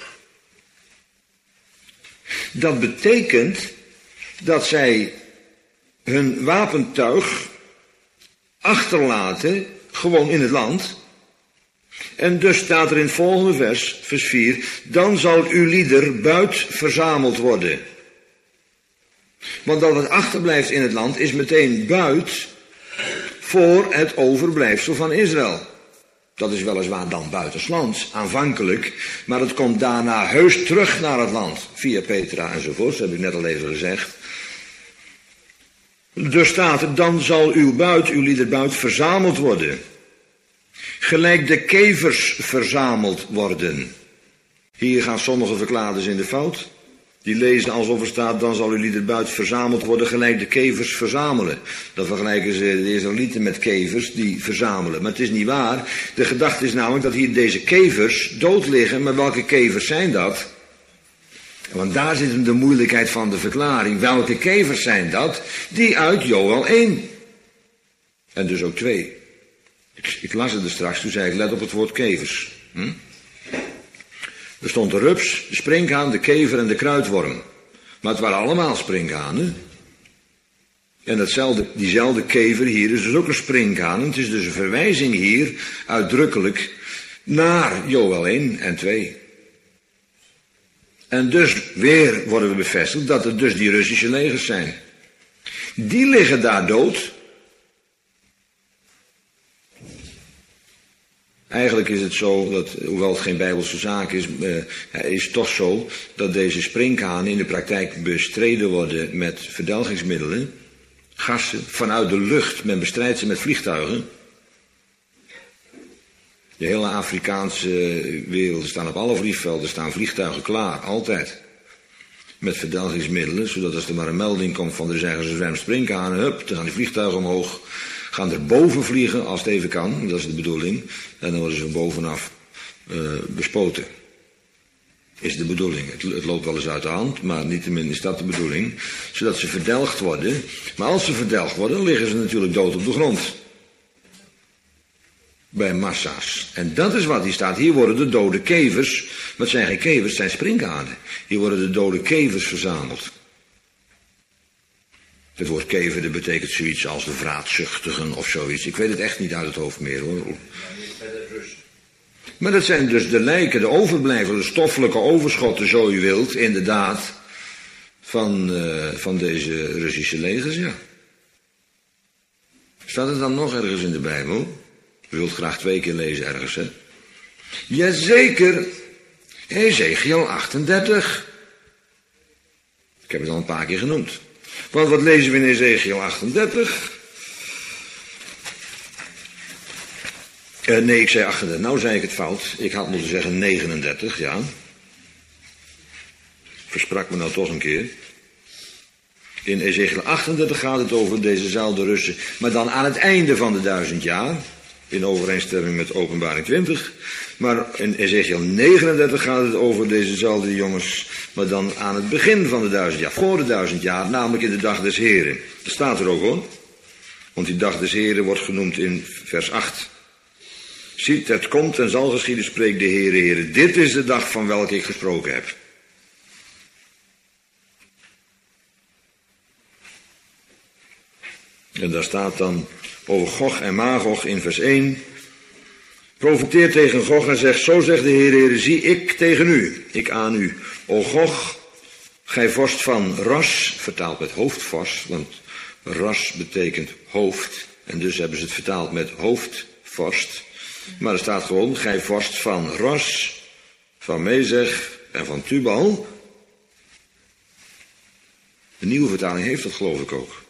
Dat betekent dat zij hun wapentuig achterlaten, gewoon in het land. En dus staat er in het volgende vers, vers vier, dan zal uw lieder buit verzameld worden. Want dat het achterblijft in het land is meteen buit voor het overblijfsel van Israël. Dat is weliswaar dan buitenslands, aanvankelijk, maar het komt daarna heus terug naar het land, via Petra enzovoort, dat heb ik net al even gezegd. Dus staat er, dan zal uw buit, uw liederbuit, verzameld worden. Gelijk de kevers verzameld worden. Hier gaan sommige verklaarders in de fout. Die lezen alsof er staat, dan zal uw liederbuit verzameld worden, gelijk de kevers verzamelen. Dan vergelijken ze de Israëlieten met kevers die verzamelen. Maar het is niet waar. De gedachte is namelijk dat hier deze kevers dood liggen. Maar welke kevers zijn dat? Want daar zit hem de moeilijkheid van de verklaring. Welke kevers zijn dat? Die uit Joël één. En dus ook twee. Ik, ik las het er straks, toen zei ik, let op het woord kevers. Hm? Er stond de rups, de sprinkhaan, de kever en de kruidworm. Maar het waren allemaal sprinkhanen. En datzelfde, diezelfde kever hier is dus ook een sprinkhaan. Het is dus een verwijzing hier uitdrukkelijk naar Joël één en twee. En dus weer worden we bevestigd dat het dus die Russische legers zijn. Die liggen daar dood. Eigenlijk is het zo, dat, hoewel het geen bijbelse zaak is, uh, is het toch zo dat deze sprinkhanen in de praktijk bestreden worden met verdelgingsmiddelen, gassen, vanuit de lucht. Men bestrijdt ze met vliegtuigen. De hele Afrikaanse wereld staan op alle vliegvelden, staan vliegtuigen klaar, altijd. Met verdelgingsmiddelen, zodat als er maar een melding komt van er zijn er zwem sprinkhanen, hup, dan gaan die vliegtuigen omhoog. Gaan er boven vliegen, als het even kan, dat is de bedoeling. En dan worden ze bovenaf uh, bespoten. Is de bedoeling. Het, het loopt wel eens uit de hand, maar niettemin is dat de bedoeling. Zodat ze verdelgd worden. Maar als ze verdelgd worden, liggen ze natuurlijk dood op de grond. Bij massa's. En dat is wat hier staat. Hier worden de dode kevers, maar het zijn geen kevers, het zijn sprinkhanen. Hier worden de dode kevers verzameld. Het woord kever, dat betekent zoiets als de vraatzuchtigen of zoiets. Ik weet het echt niet uit het hoofd meer, hoor. Maar dat zijn dus de lijken, de overblijvelen, de stoffelijke overschotten, zo u wilt, inderdaad, van, uh, van deze Russische legers, ja. Staat het dan nog ergens in de Bijbel? U wilt graag twee keer lezen ergens, hè? Jazeker, Ezechiel achtendertig. Ik heb het al een paar keer genoemd. Want wat lezen we in Ezechiel achtendertig? Uh, nee, ik zei achtendertig. Nou zei ik het fout. Ik had moeten zeggen negenendertig, ja. Versprak me nou toch een keer. In Ezechiel achtendertig gaat het over dezezelfde Russen, maar dan aan het einde van de duizend jaar. In overeenstemming met Openbaring twintig. Maar in Ezechiel negenendertig gaat het over dezezelfde jongens, maar dan aan het begin van de duizend jaar. Voor de duizend jaar, namelijk in de dag des Heren. Dat staat er ook, hoor. Want die dag des Heren wordt genoemd in vers acht. Ziet, het komt en zal geschieden, spreekt de Heere, Heere. Dit is de dag van welke ik gesproken heb. En daar staat dan over Gog en Magog in vers één. Profeteer tegen Gog en zegt, zo zegt de Heer, Heer, zie ik tegen u, ik aan u. O Gog, gij vorst van Ras, vertaald met hoofdvorst, want Ras betekent hoofd. En dus hebben ze het vertaald met hoofdvorst. Maar er staat gewoon, gij vorst van Ras, van Mezeg en van Tubal. De nieuwe vertaling heeft dat, geloof ik ook.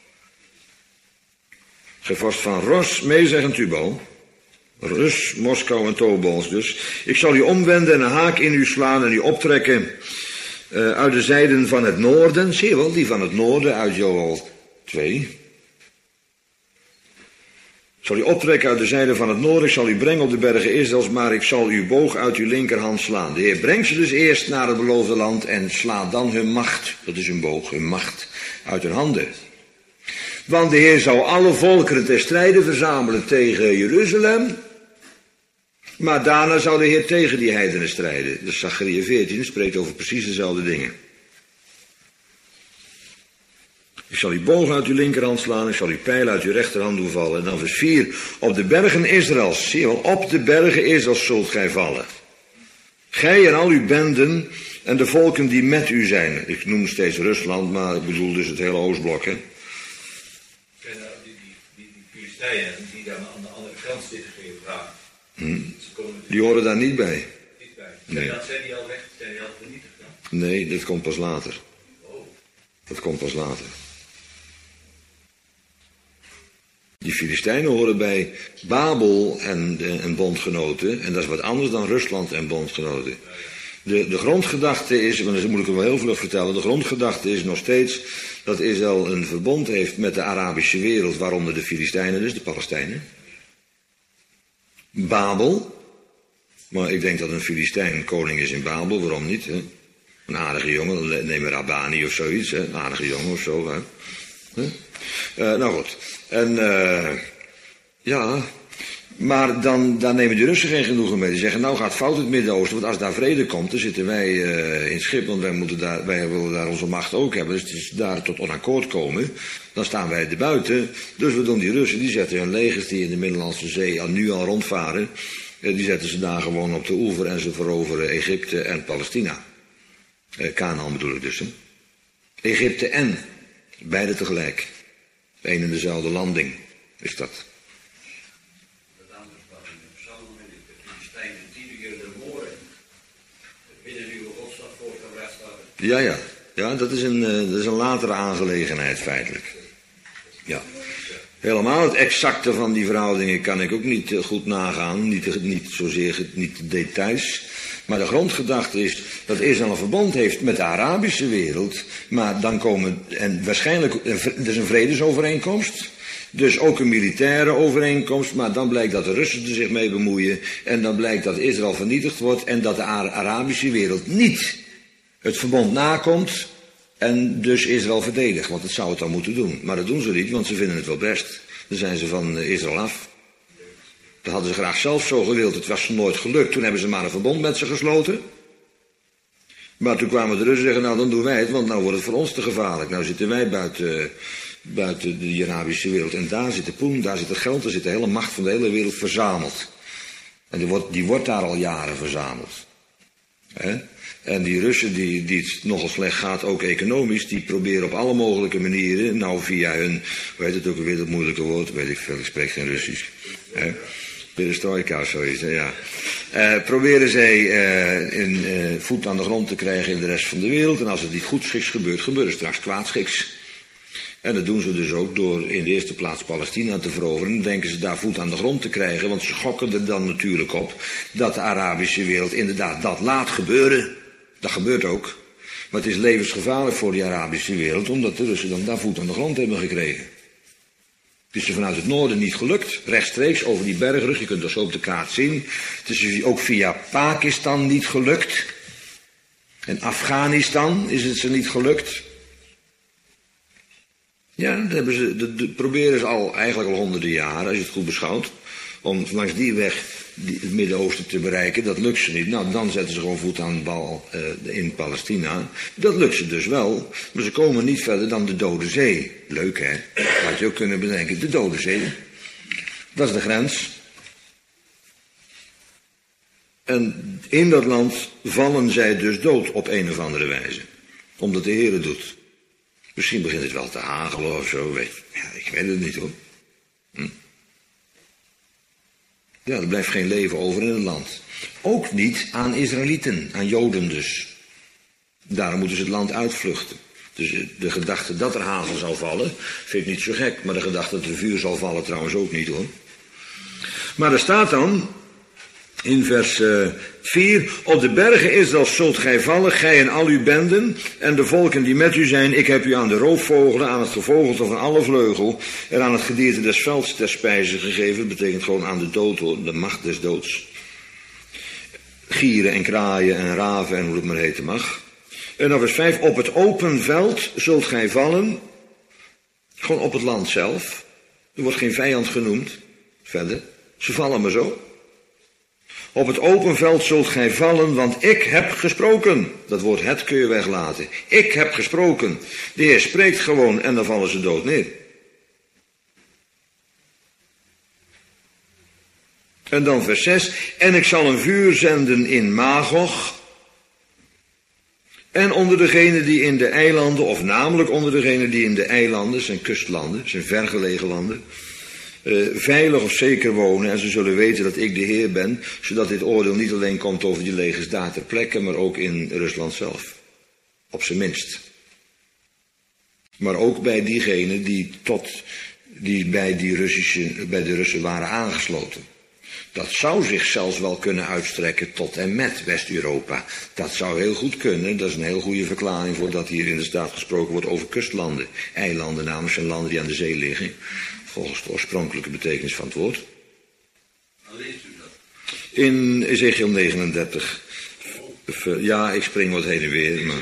Gij vorst van Ras, Mezeg en Tubal. Rus, Moskou en Tobols dus. Ik zal u omwenden en een haak in u slaan en u optrekken uh, uit de zijden van het noorden. Zie je wel, die van het noorden uit Joël twee. Ik zal u optrekken uit de zijden van het noorden. Ik zal u brengen op de bergen Israëls, maar ik zal uw boog uit uw linkerhand slaan. De Heer brengt ze dus eerst naar het beloofde land en slaat dan hun macht, dat is hun boog, hun macht, uit hun handen. Want de Heer zou alle volkeren ter strijde verzamelen tegen Jeruzalem. Maar daarna zou de Heer tegen die heidenen strijden. Dus Zacharia veertien spreekt over precies dezelfde dingen. Ik zal uw boog uit uw linkerhand slaan, ik zal uw pijl uit uw rechterhand doen vallen. En dan vers vier, op de bergen Israëls, zie je wel, op de bergen Israëls zult gij vallen. Gij en al uw benden en de volken die met u zijn. Ik noem steeds Rusland, maar ik bedoel dus het hele Oostblok, hè. Die, die, die, die Filistijnen die daar aan de andere kant zitten geografisch. Hmm. Die horen daar niet bij. Niet bij. Nee. Dat zijn die al weg, zijn die al vernietigd dan? Nee, dit komt pas later. Oh. Dat komt pas later. Die Filistijnen horen bij Babel en, en bondgenoten. En dat is wat anders dan Rusland en bondgenoten. De, de grondgedachte is, want dat moet ik er wel heel vlug vertellen. De grondgedachte is nog steeds dat Israël een verbond heeft met de Arabische wereld. Waaronder de Filistijnen dus, de Palestijnen. Babel. Maar ik denk dat een Filistijn koning is in Babel. Waarom niet? Hè? Een aardige jongen. Neem een Rabbani of zoiets. Hè? Een aardige jongen of zo. Hè? Huh? Uh, nou goed. En uh, ja, maar dan, dan nemen de Russen geen genoegen mee. Die zeggen, nou gaat fout het Midden-Oosten, want als daar vrede komt, dan zitten wij uh, in het schip, want wij, moeten daar, wij willen daar onze macht ook hebben. Dus het is daar tot onakkoord komen, dan staan wij er buiten. Dus we doen die Russen, die zetten hun legers die in de Middellandse Zee al nu al rondvaren, uh, die zetten ze daar gewoon op de oever en ze veroveren Egypte en Palestina. Uh, Kanaan bedoel ik dus, hè. Egypte en, beide tegelijk. Een en dezelfde landing is dat. Dat andere sprak in de psalm en de Filistijnen tien keer de moorden binnen uw godstad voorgebracht hadden. Ja, ja. Ja, dat is, een, uh, dat is een latere aangelegenheid feitelijk. Ja. Helemaal het exacte van die verhoudingen kan ik ook niet uh, goed nagaan. Niet, niet zozeer niet de details. Maar de grondgedachte is dat Israël een verbond heeft met de Arabische wereld. Maar dan komen, en waarschijnlijk, er is een vredesovereenkomst. Dus ook een militaire overeenkomst. Maar dan blijkt dat de Russen er zich mee bemoeien. En dan blijkt dat Israël vernietigd wordt. En dat de Arabische wereld niet het verbond nakomt. En dus Israël verdedigt. Want dat zou het dan moeten doen. Maar dat doen ze niet, want ze vinden het wel best. Dan zijn ze van Israël af. Dat hadden ze graag zelf zo gewild. Het was ze nooit gelukt. Toen hebben ze maar een verbond met ze gesloten. Maar toen kwamen de Russen zeggen, nou dan doen wij het, want nou wordt het voor ons te gevaarlijk. Nou zitten wij buiten, buiten de Arabische wereld. En daar zit de poen, daar zit het geld, daar zit de hele macht van de hele wereld verzameld. En die wordt, die wordt daar al jaren verzameld. He? En die Russen die, die het nogal slecht gaat, ook economisch, die proberen op alle mogelijke manieren, nou via hun, hoe heet het ook weer, dat moeilijke woord, weet ik veel, ik spreek geen Russisch. He? Perestroika of zoiets, ja. Uh, proberen zij uh, een uh, voet aan de grond te krijgen in de rest van de wereld. En als het niet goedschiks gebeurt, gebeurt het straks kwaadschiks. En dat doen ze dus ook door in de eerste plaats Palestina te veroveren. Dan denken ze daar voet aan de grond te krijgen. Want ze gokken er dan natuurlijk op dat de Arabische wereld inderdaad dat laat gebeuren. Dat gebeurt ook. Maar het is levensgevaarlijk voor die Arabische wereld, omdat de Russen dan daar voet aan de grond hebben gekregen. Het is er vanuit het noorden niet gelukt, rechtstreeks over die bergrug, je kunt dat zo op de kaart zien. Het is ook via Pakistan niet gelukt. En Afghanistan is het ze niet gelukt. Ja, dat, hebben ze, dat, dat proberen ze al, eigenlijk al honderden jaren, als je het goed beschouwt, om langs die weg die, het Midden-Oosten te bereiken. Dat lukt ze niet. Nou, dan zetten ze gewoon voet aan de bal uh, in Palestina. Dat lukt ze dus wel, maar ze komen niet verder dan de Dode Zee. Leuk, hè? Dat had je ook kunnen bedenken. De Dode Zee. Dat is de grens. En in dat land vallen zij dus dood op een of andere wijze. Omdat de Heer het doet. Misschien begint het wel te hagelen of zo. Weet, ja, ik weet het niet hoor. Hm? Ja, er blijft geen leven over in het land. Ook niet aan Israëlieten, aan Joden dus. Daarom moeten ze het land uitvluchten. Dus de gedachte dat er hagel zal vallen, vind ik niet zo gek. Maar de gedachte dat er vuur zal vallen trouwens ook niet hoor. Maar er staat dan in vers uh, vier. Op de bergen Israël zult gij vallen, gij en al uw benden en de volken die met u zijn. Ik heb u aan de roofvogelen, aan het gevogelte van alle vleugel en aan het gedierte des velds ter spijze gegeven. Dat betekent gewoon aan de dood hoor, de macht des doods. Gieren en kraaien en raven en hoe het maar heten mag. En dan vers vijf. Op het open veld zult gij vallen. Gewoon op het land zelf. Er wordt geen vijand genoemd. Verder. Ze vallen maar zo. Op het open veld zult gij vallen, want ik heb gesproken. Dat woord het kun je weglaten. Ik heb gesproken. De Heer spreekt gewoon en dan vallen ze dood neer. En dan vers zes. En ik zal een vuur zenden in Magog. En onder degenen die in de eilanden, of namelijk onder degenen die in de eilanden, zijn kustlanden, zijn vergelegen landen, uh, veilig of zeker wonen. En ze zullen weten dat ik de Heer ben, zodat dit oordeel niet alleen komt over die legers daar ter plekke, maar ook in Rusland zelf. Op zijn minst. Maar ook bij diegenen die tot die bij, die Russische, bij de Russen waren aangesloten. Dat zou zich zelfs wel kunnen uitstrekken tot en met West-Europa. Dat zou heel goed kunnen. Dat is een heel goede verklaring voor dat hier in de staat gesproken wordt over kustlanden. Eilanden namens zijn landen die aan de zee liggen. Volgens de oorspronkelijke betekenis van het woord. Waar leest u dat? In Ezechiel negenendertig. Ja, ik spring wat heen en weer. Maar...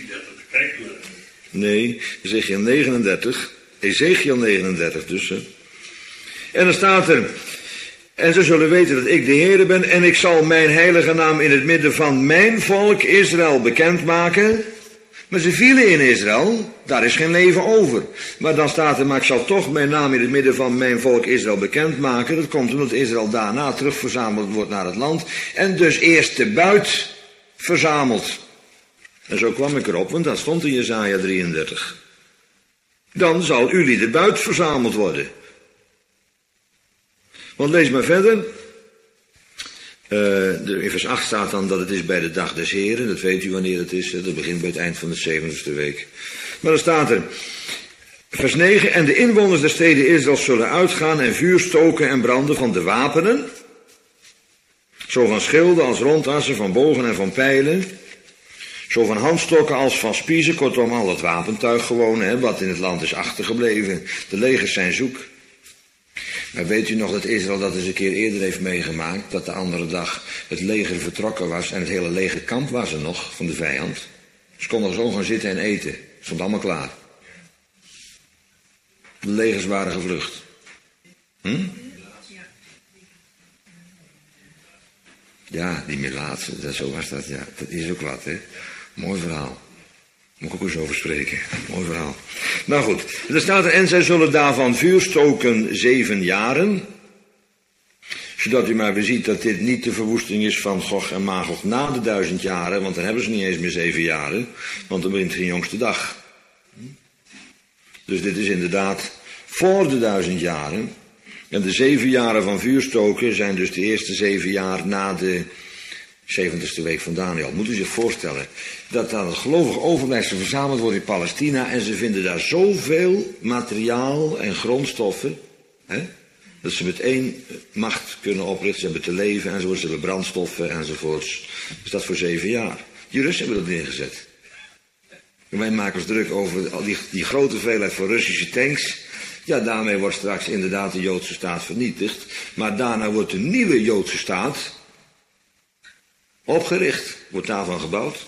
Nee, Ezechiel negenendertig. Ezechiel negenendertig dus. Hè. En dan staat er... En ze zullen weten dat ik de Heere ben en ik zal mijn heilige naam in het midden van mijn volk Israël bekendmaken. Maar ze vielen in Israël, daar is geen leven over. Maar dan staat er, maar ik zal toch mijn naam in het midden van mijn volk Israël bekendmaken. Dat komt omdat Israël daarna terugverzameld wordt naar het land. En dus eerst de buit verzameld. En zo kwam ik erop, want dat stond in Jesaja drieëndertig. Dan zal jullie de buit verzameld worden. Want lees maar verder. Uh, in vers acht staat dan dat het is bij de dag des Heren. Dat weet u wanneer het is. Hè? Dat begint bij het eind van de zeventigste week. Maar dan staat er. Vers negen. En de inwoners der steden Israël zullen uitgaan en vuur stoken en branden van de wapenen. Zo van schilden als rondassen, van bogen en van pijlen. Zo van handstokken als van spiezen. Kortom al het wapentuig gewoon. Hè, wat in het land is achtergebleven. De legers zijn zoek. Maar weet u nog dat Israël dat eens een keer eerder heeft meegemaakt? Dat de andere dag het leger vertrokken was en het hele legerkamp was er nog van de vijand. Ze konden zo gaan zitten en eten. Het stond allemaal klaar. De legers waren gevlucht. Hm? Ja, die Melaatse, dat, zo was dat, ja. Dat is ook wat, hè. Mooi verhaal. Moet ik ook eens over spreken. Mooi verhaal. Nou goed, er staat er, en zij zullen daarvan vuur stoken zeven jaren. Zodat u maar weer ziet dat dit niet de verwoesting is van Gog en Magog na de duizend jaren. Want dan hebben ze niet eens meer zeven jaren. Want dan begint geen jongste dag. Dus dit is inderdaad voor de duizend jaren. En de zeven jaren van vuur stoken zijn dus de eerste zeven jaar na de zeventigste week van Daniel. Moet u zich voorstellen dat daar het gelovig overblijfsel verzameld wordt in Palestina en ze vinden daar zoveel materiaal en grondstoffen, hè, dat ze met één macht kunnen oprichten. Ze hebben te leven enzovoort, ze hebben brandstoffen enzovoorts. Dus dat voor zeven jaar. Die Russen hebben dat neergezet. En wij maken ons druk over al die, die grote veelheid van Russische tanks. Ja, daarmee wordt straks inderdaad de Joodse staat vernietigd. Maar daarna wordt de nieuwe Joodse staat opgericht. Wordt daarvan gebouwd.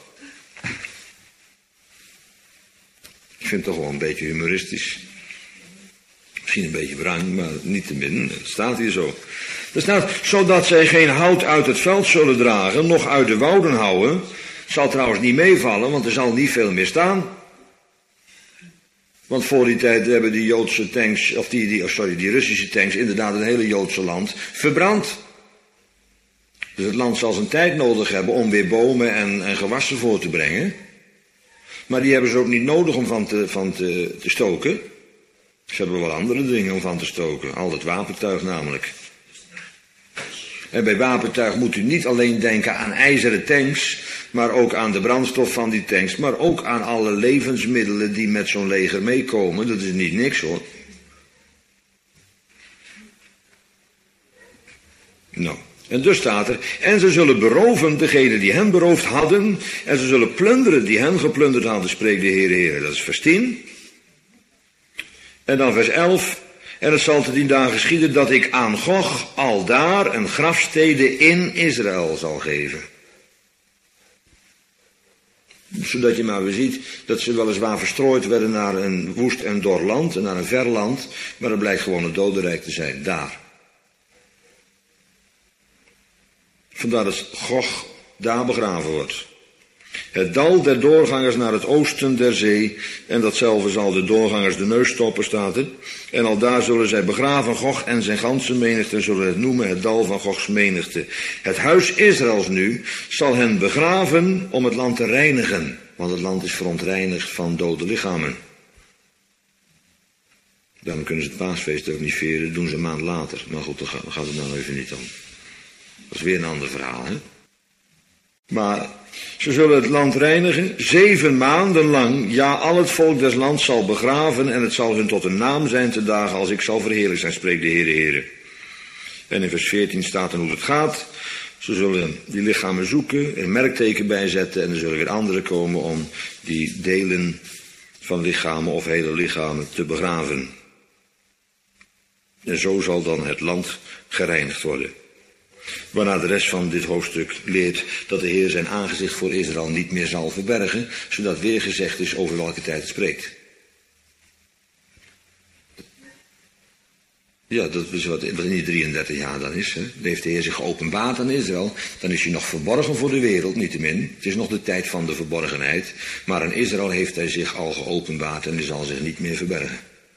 Ik vind het toch wel een beetje humoristisch. Misschien een beetje wrang, maar niet te min. Het staat hier zo. Er staat, zodat zij geen hout uit het veld zullen dragen, noch uit de wouden houden. Zal trouwens niet meevallen, want er zal niet veel meer staan. Want voor die tijd hebben die Joodse tanks, of die, die, sorry, die Russische tanks inderdaad het hele Joodse land verbrand. Dus het land zal zijn tijd nodig hebben om weer bomen en, en gewassen voor te brengen. Maar die hebben ze ook niet nodig om van te, van te, te stoken. Ze hebben wel andere dingen om van te stoken. Al het wapentuig namelijk. En bij wapentuig moet u niet alleen denken aan ijzeren tanks, maar ook aan de brandstof van die tanks, maar ook aan alle levensmiddelen die met zo'n leger meekomen. Dat is niet niks hoor. Nou, en dus staat er, en ze zullen beroven degene die hen beroofd hadden, en ze zullen plunderen die hen geplunderd hadden, spreekt de Heere Heere. Dat is vers tien. En dan vers elf. En het zal te dien dagen geschieden dat ik aan Gog aldaar een grafstede in Israël zal geven. Zodat je maar weer ziet dat ze weliswaar verstrooid werden naar een woest en dor land en naar een ver land, maar dat blijkt gewoon het dodenrijk te zijn, daar. Vandaar dat Gog daar begraven wordt. Het dal der doorgangers naar het oosten der zee, en datzelfde zal de doorgangers de neus stoppen, staat er. En al daar zullen zij begraven, Gog en zijn ganse menigte, zullen het noemen het dal van Gogs menigte. Het huis Israëls nu zal hen begraven om het land te reinigen, want het land is verontreinigd van dode lichamen. Daarom kunnen ze het paasfeest ook niet vieren, dat doen ze een maand later. Maar goed, daar gaat het nou even niet om. Dat is weer een ander verhaal, hè. Maar ze zullen het land reinigen, zeven maanden lang. Ja, al het volk des lands zal begraven en het zal hun tot een naam zijn te dagen als ik zal verheerlijk zijn, spreekt de Heere, Heere. En in vers veertien staat er hoe het gaat. Ze zullen die lichamen zoeken, een merkteken bijzetten en er zullen weer anderen komen om die delen van lichamen of hele lichamen te begraven. En zo zal dan het land gereinigd worden. Waarna de rest van dit hoofdstuk leert dat de Heer zijn aangezicht voor Israël niet meer zal verbergen, zodat weer gezegd is over welke tijd het spreekt. Ja, dat is wat in die drieëndertig jaar dan is. Hè. Dan heeft de Heer zich geopenbaard aan Israël. Dan is hij nog verborgen voor de wereld, niettemin. Het is nog de tijd van de verborgenheid. Maar aan Israël heeft hij zich al geopenbaard en hij zal zich niet meer verbergen.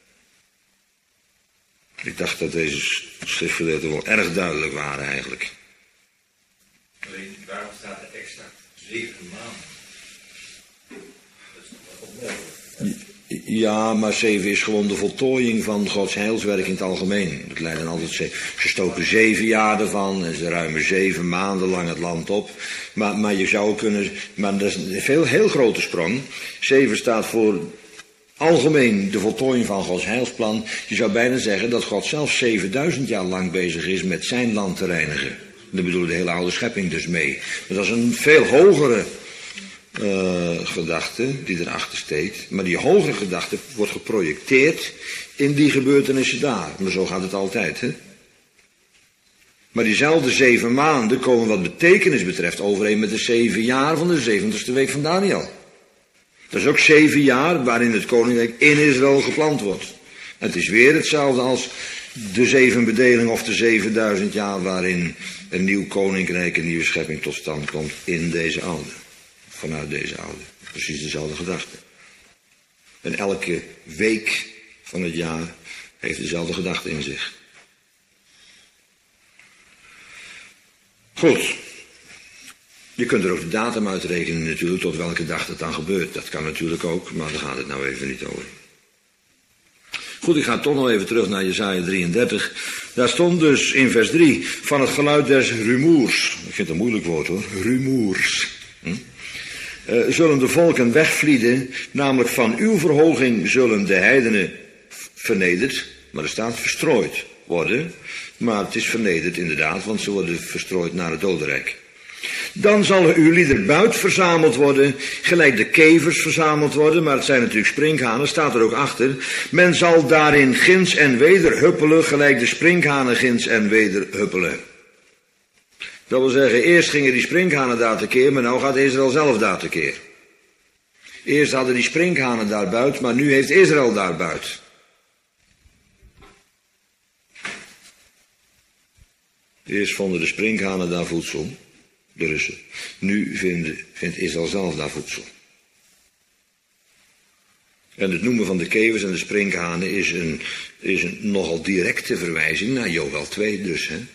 Ik dacht dat deze schriftgedeelten wel erg duidelijk waren eigenlijk. Alleen, waarom staat er extra zeven maanden? Dat is toch wel opmerkelijk. Ja, maar zeven is gewoon de voltooiing van Gods heilswerk in het algemeen. Het leidt dan altijd ze, ze stoken zeven jaar ervan en ze ruimen zeven maanden lang het land op. Maar, maar je zou kunnen, maar dat is een veel, heel grote sprong. Zeven staat voor algemeen de voltooiing van Gods heilsplan. Je zou bijna zeggen dat God zelf zevenduizend jaar lang bezig is met zijn land te reinigen. Daar bedoelen de hele oude schepping dus mee. Maar dat is een veel hogere Uh, gedachte die erachter steekt. Maar die hogere gedachte wordt geprojecteerd in die gebeurtenissen daar. Maar zo gaat het altijd, hè. Maar diezelfde zeven maanden komen wat betekenis betreft overeen met de zeven jaar van de zeventigste week van Daniel. Dat is ook zeven jaar waarin het koninkrijk in Israël geplant wordt. En het is weer hetzelfde als de zeven bedelingen of de zevenduizend jaar waarin een nieuw koninkrijk, een nieuwe schepping tot stand komt in deze oude. Vanuit deze oude. Precies dezelfde gedachte. En elke week van het jaar heeft dezelfde gedachte in zich. Goed. Je kunt er ook de datum uitrekenen natuurlijk, tot welke dag het dan gebeurt. Dat kan natuurlijk ook, maar daar gaat het nou even niet over. Goed, ik ga toch nog even terug naar Jesaja drieëndertig. Daar stond dus in vers drie van het geluid des rumoers. Ik vind het een moeilijk woord hoor. Rumoers. Hm? Uh, zullen de volken wegvlieden, namelijk van uw verhoging zullen de heidenen vernederd, maar er staat verstrooid worden, maar het is vernederd inderdaad, want ze worden verstrooid naar het dodenrijk. Dan zal uw lieder buit verzameld worden, gelijk de kevers verzameld worden, maar het zijn natuurlijk sprinkhanen, staat er ook achter. Men zal daarin ginds en weder huppelen, gelijk de sprinkhanen ginds en weder huppelen. Dat wil zeggen, eerst gingen die sprinkhanen daar tekeer, maar nou gaat Israël zelf daar tekeer. Eerst hadden die sprinkhanen daar buit, maar nu heeft Israël daar buit. Eerst vonden de sprinkhanen daar voedsel, de Russen. Nu vinden, vindt Israël zelf daar voedsel. En het noemen van de kevers en de sprinkhanen is een, is een nogal directe verwijzing naar Joël twee dus, hè.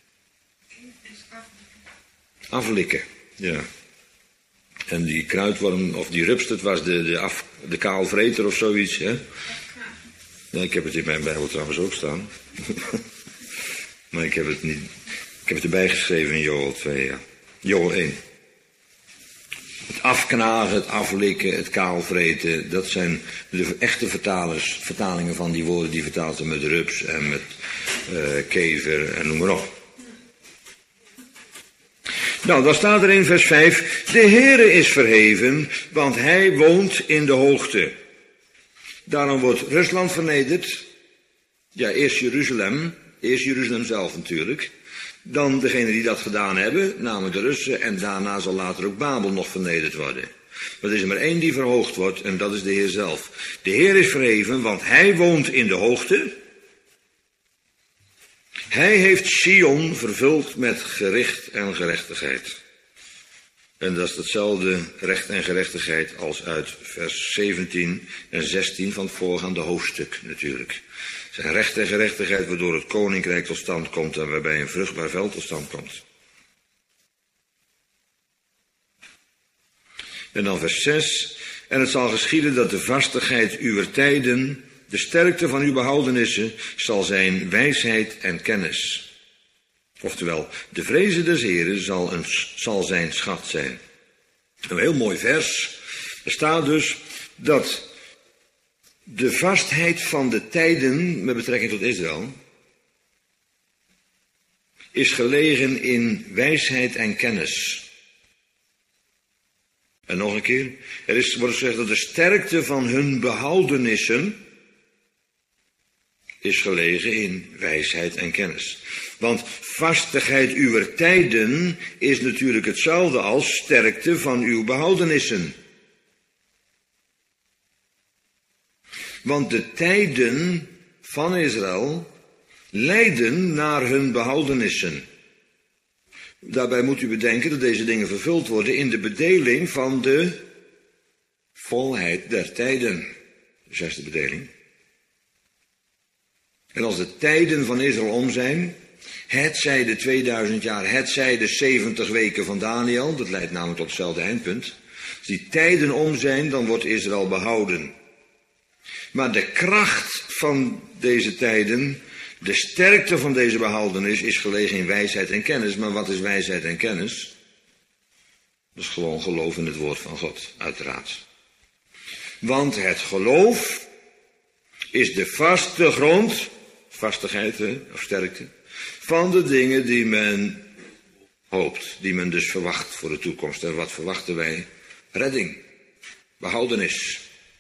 Aflikken, ja. En die kruidworm, of die rupst, het was de, de, af, de kaalvreter of zoiets, hè. Ja, ik heb het in mijn Bijbel trouwens ook staan. Maar ik heb het niet, ik heb het erbij geschreven in Joël twee, ja. Joël één. Het afknagen, het aflikken, het kaalvreten, dat zijn de echte vertalers, vertalingen van die woorden die vertaald zijn met rups en met uh, kever en noem maar op. Nou, dan staat er in vers vijf, de Heere is verheven, want hij woont in de hoogte. Daarom wordt Rusland vernederd. Ja, eerst Jeruzalem, eerst Jeruzalem zelf natuurlijk. Dan degene die dat gedaan hebben, namelijk de Russen, en daarna zal later ook Babel nog vernederd worden. Maar er is er maar één die verhoogd wordt, en dat is de Heer zelf. De Heer is verheven, want hij woont in de hoogte. Hij heeft Sion vervuld met gericht en gerechtigheid. En dat is hetzelfde recht en gerechtigheid als uit vers zeventien en zestien van het voorgaande hoofdstuk natuurlijk. Zijn recht en gerechtigheid waardoor het koninkrijk tot stand komt en waarbij een vruchtbaar veld tot stand komt. En dan vers zes. En het zal geschieden dat de vastigheid uwer tijden, de sterkte van uw behoudenissen, zal zijn wijsheid en kennis. Oftewel, de vreze des Heren zal, een, zal zijn schat zijn. Een heel mooi vers. Er staat dus dat de vastheid van de tijden met betrekking tot Israël is gelegen in wijsheid en kennis. En nog een keer, er is, wordt gezegd dat de sterkte van hun behoudenissen is gelegen in wijsheid en kennis. Want vastigheid uwer tijden is natuurlijk hetzelfde als sterkte van uw behoudenissen. Want de tijden van Israël leiden naar hun behoudenissen. Daarbij moet u bedenken dat deze dingen vervuld worden in de bedeling van de volheid der tijden. De zesde bedeling. En als de tijden van Israël om zijn, het zij de tweeduizend jaar, het zij de zeventig weken van Daniel, dat leidt namelijk tot hetzelfde eindpunt. Als die tijden om zijn, dan wordt Israël behouden. Maar de kracht van deze tijden, de sterkte van deze behoudenis is gelegen in wijsheid en kennis. Maar wat is wijsheid en kennis? Dat is gewoon geloof in het woord van God, uiteraard. Want het geloof is de vaste grond, vastigheid of sterkte, van de dingen die men hoopt, die men dus verwacht voor de toekomst. En wat verwachten wij? Redding, behoudenis.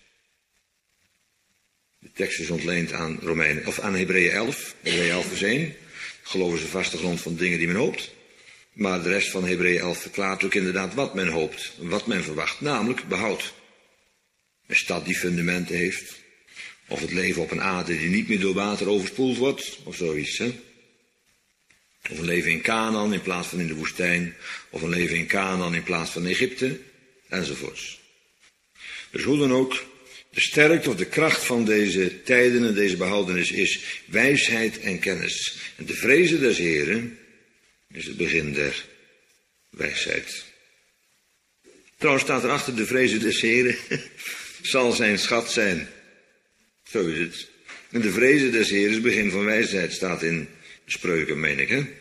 De tekst is ontleend aan Romeinen, of aan Hebreeën elf, Hebreeën elf vers één. Geloof is de vaste grond van dingen die men hoopt. Maar de rest van Hebreeën elf verklaart ook inderdaad wat men hoopt, wat men verwacht, namelijk behoud. Een stad die fundamenten heeft, of het leven op een aarde die niet meer door water overspoeld wordt, of zoiets, hè. Of een leven in Canaan in plaats van in de woestijn, of een leven in Canaan in plaats van Egypte, enzovoorts. Dus hoe dan ook, de sterkte of de kracht van deze tijden en deze behoudenis is wijsheid en kennis. En de vreze des Heren is het begin der wijsheid. Trouwens staat erachter, de vreze des Heren zal zijn schat zijn. Zo is het. En de vreze des Heren is het begin van wijsheid, staat in Spreuken, meen ik, hè.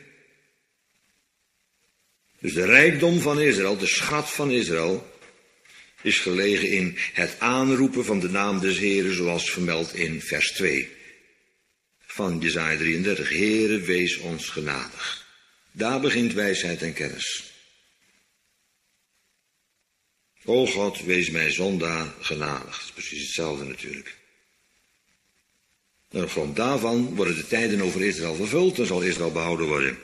Dus de rijkdom van Israël, de schat van Israël, is gelegen in het aanroepen van de naam des Heren, zoals vermeld in vers twee van Jesaja drieëndertig. Heere, wees ons genadig. Daar begint wijsheid en kennis. O God, wees mij zondaar genadig. Dat is precies hetzelfde natuurlijk. En op grond daarvan worden de tijden over Israël vervuld en zal Israël behouden worden.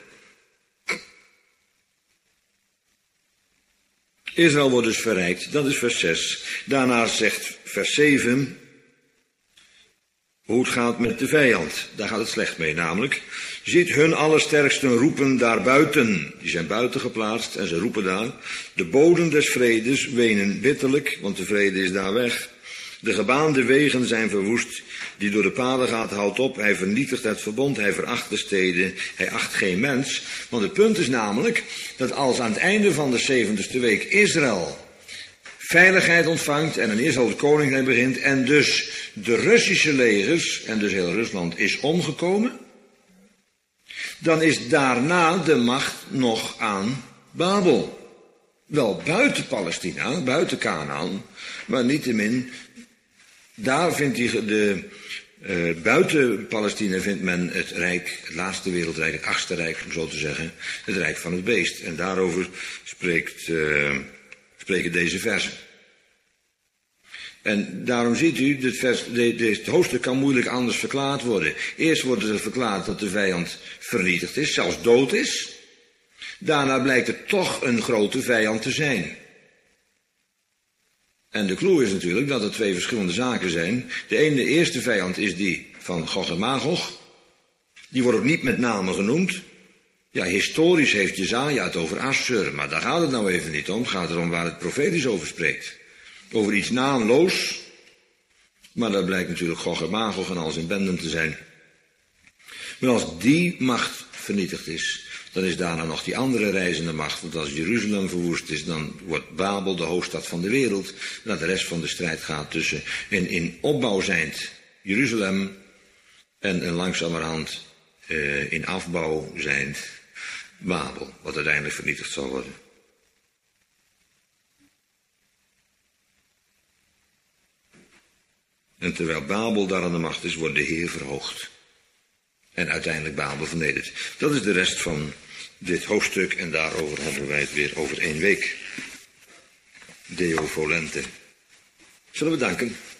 Israël wordt dus verrijkt, dat is vers zes. Daarna zegt vers zeven hoe het gaat met de vijand. Daar gaat het slecht mee, namelijk. Ziet hun allersterksten roepen daarbuiten. Die zijn buiten geplaatst en ze roepen daar. De boden des vredes wenen bitterlijk, want de vrede is daar weg. De gebaande wegen zijn verwoest. Die door de paden gaat, houdt op. Hij vernietigt het verbond, hij veracht de steden, hij acht geen mens. Want het punt is namelijk dat als aan het einde van de zeventigste week Israël veiligheid ontvangt en een Israël het koninkrijk begint en dus de Russische legers en dus heel Rusland is omgekomen, dan is daarna de macht nog aan Babel. Wel buiten Palestina, buiten Canaan, maar niettemin, daar vindt hij de, uh, buiten Palestina vindt men het rijk, het laatste wereldrijk, het achtste rijk, om zo te zeggen, het rijk van het beest. En daarover spreekt, uh, spreken deze versen. En daarom ziet u, dit, vers, dit, dit hoofdstuk kan moeilijk anders verklaard worden. Eerst wordt er verklaard dat de vijand vernietigd is, zelfs dood is. Daarna blijkt het toch een grote vijand te zijn. En de clue is natuurlijk dat er twee verschillende zaken zijn. De ene, de eerste vijand is die van Gog en Magog. Die wordt ook niet met name genoemd. Ja, historisch heeft Jesaja het over Assur, maar daar gaat het nou even niet om. Het gaat erom waar het profetisch over spreekt. Over iets naamloos. Maar dat blijkt natuurlijk Gog en Magog en al zijn benden te zijn. Maar als die macht vernietigd is, dan is daarna nog die andere reizende macht. Want als Jeruzalem verwoest is, dan wordt Babel de hoofdstad van de wereld. Dat de rest van de strijd gaat tussen een in opbouw zijnd Jeruzalem en een langzamerhand uh, in afbouw zijnd Babel, wat uiteindelijk vernietigd zal worden. En terwijl Babel daar aan de macht is, wordt de Heer verhoogd. En uiteindelijk Babel vernederd. Dat is de rest van dit hoofdstuk en daarover hebben wij het weer over één week. Deo volente. Zullen we danken?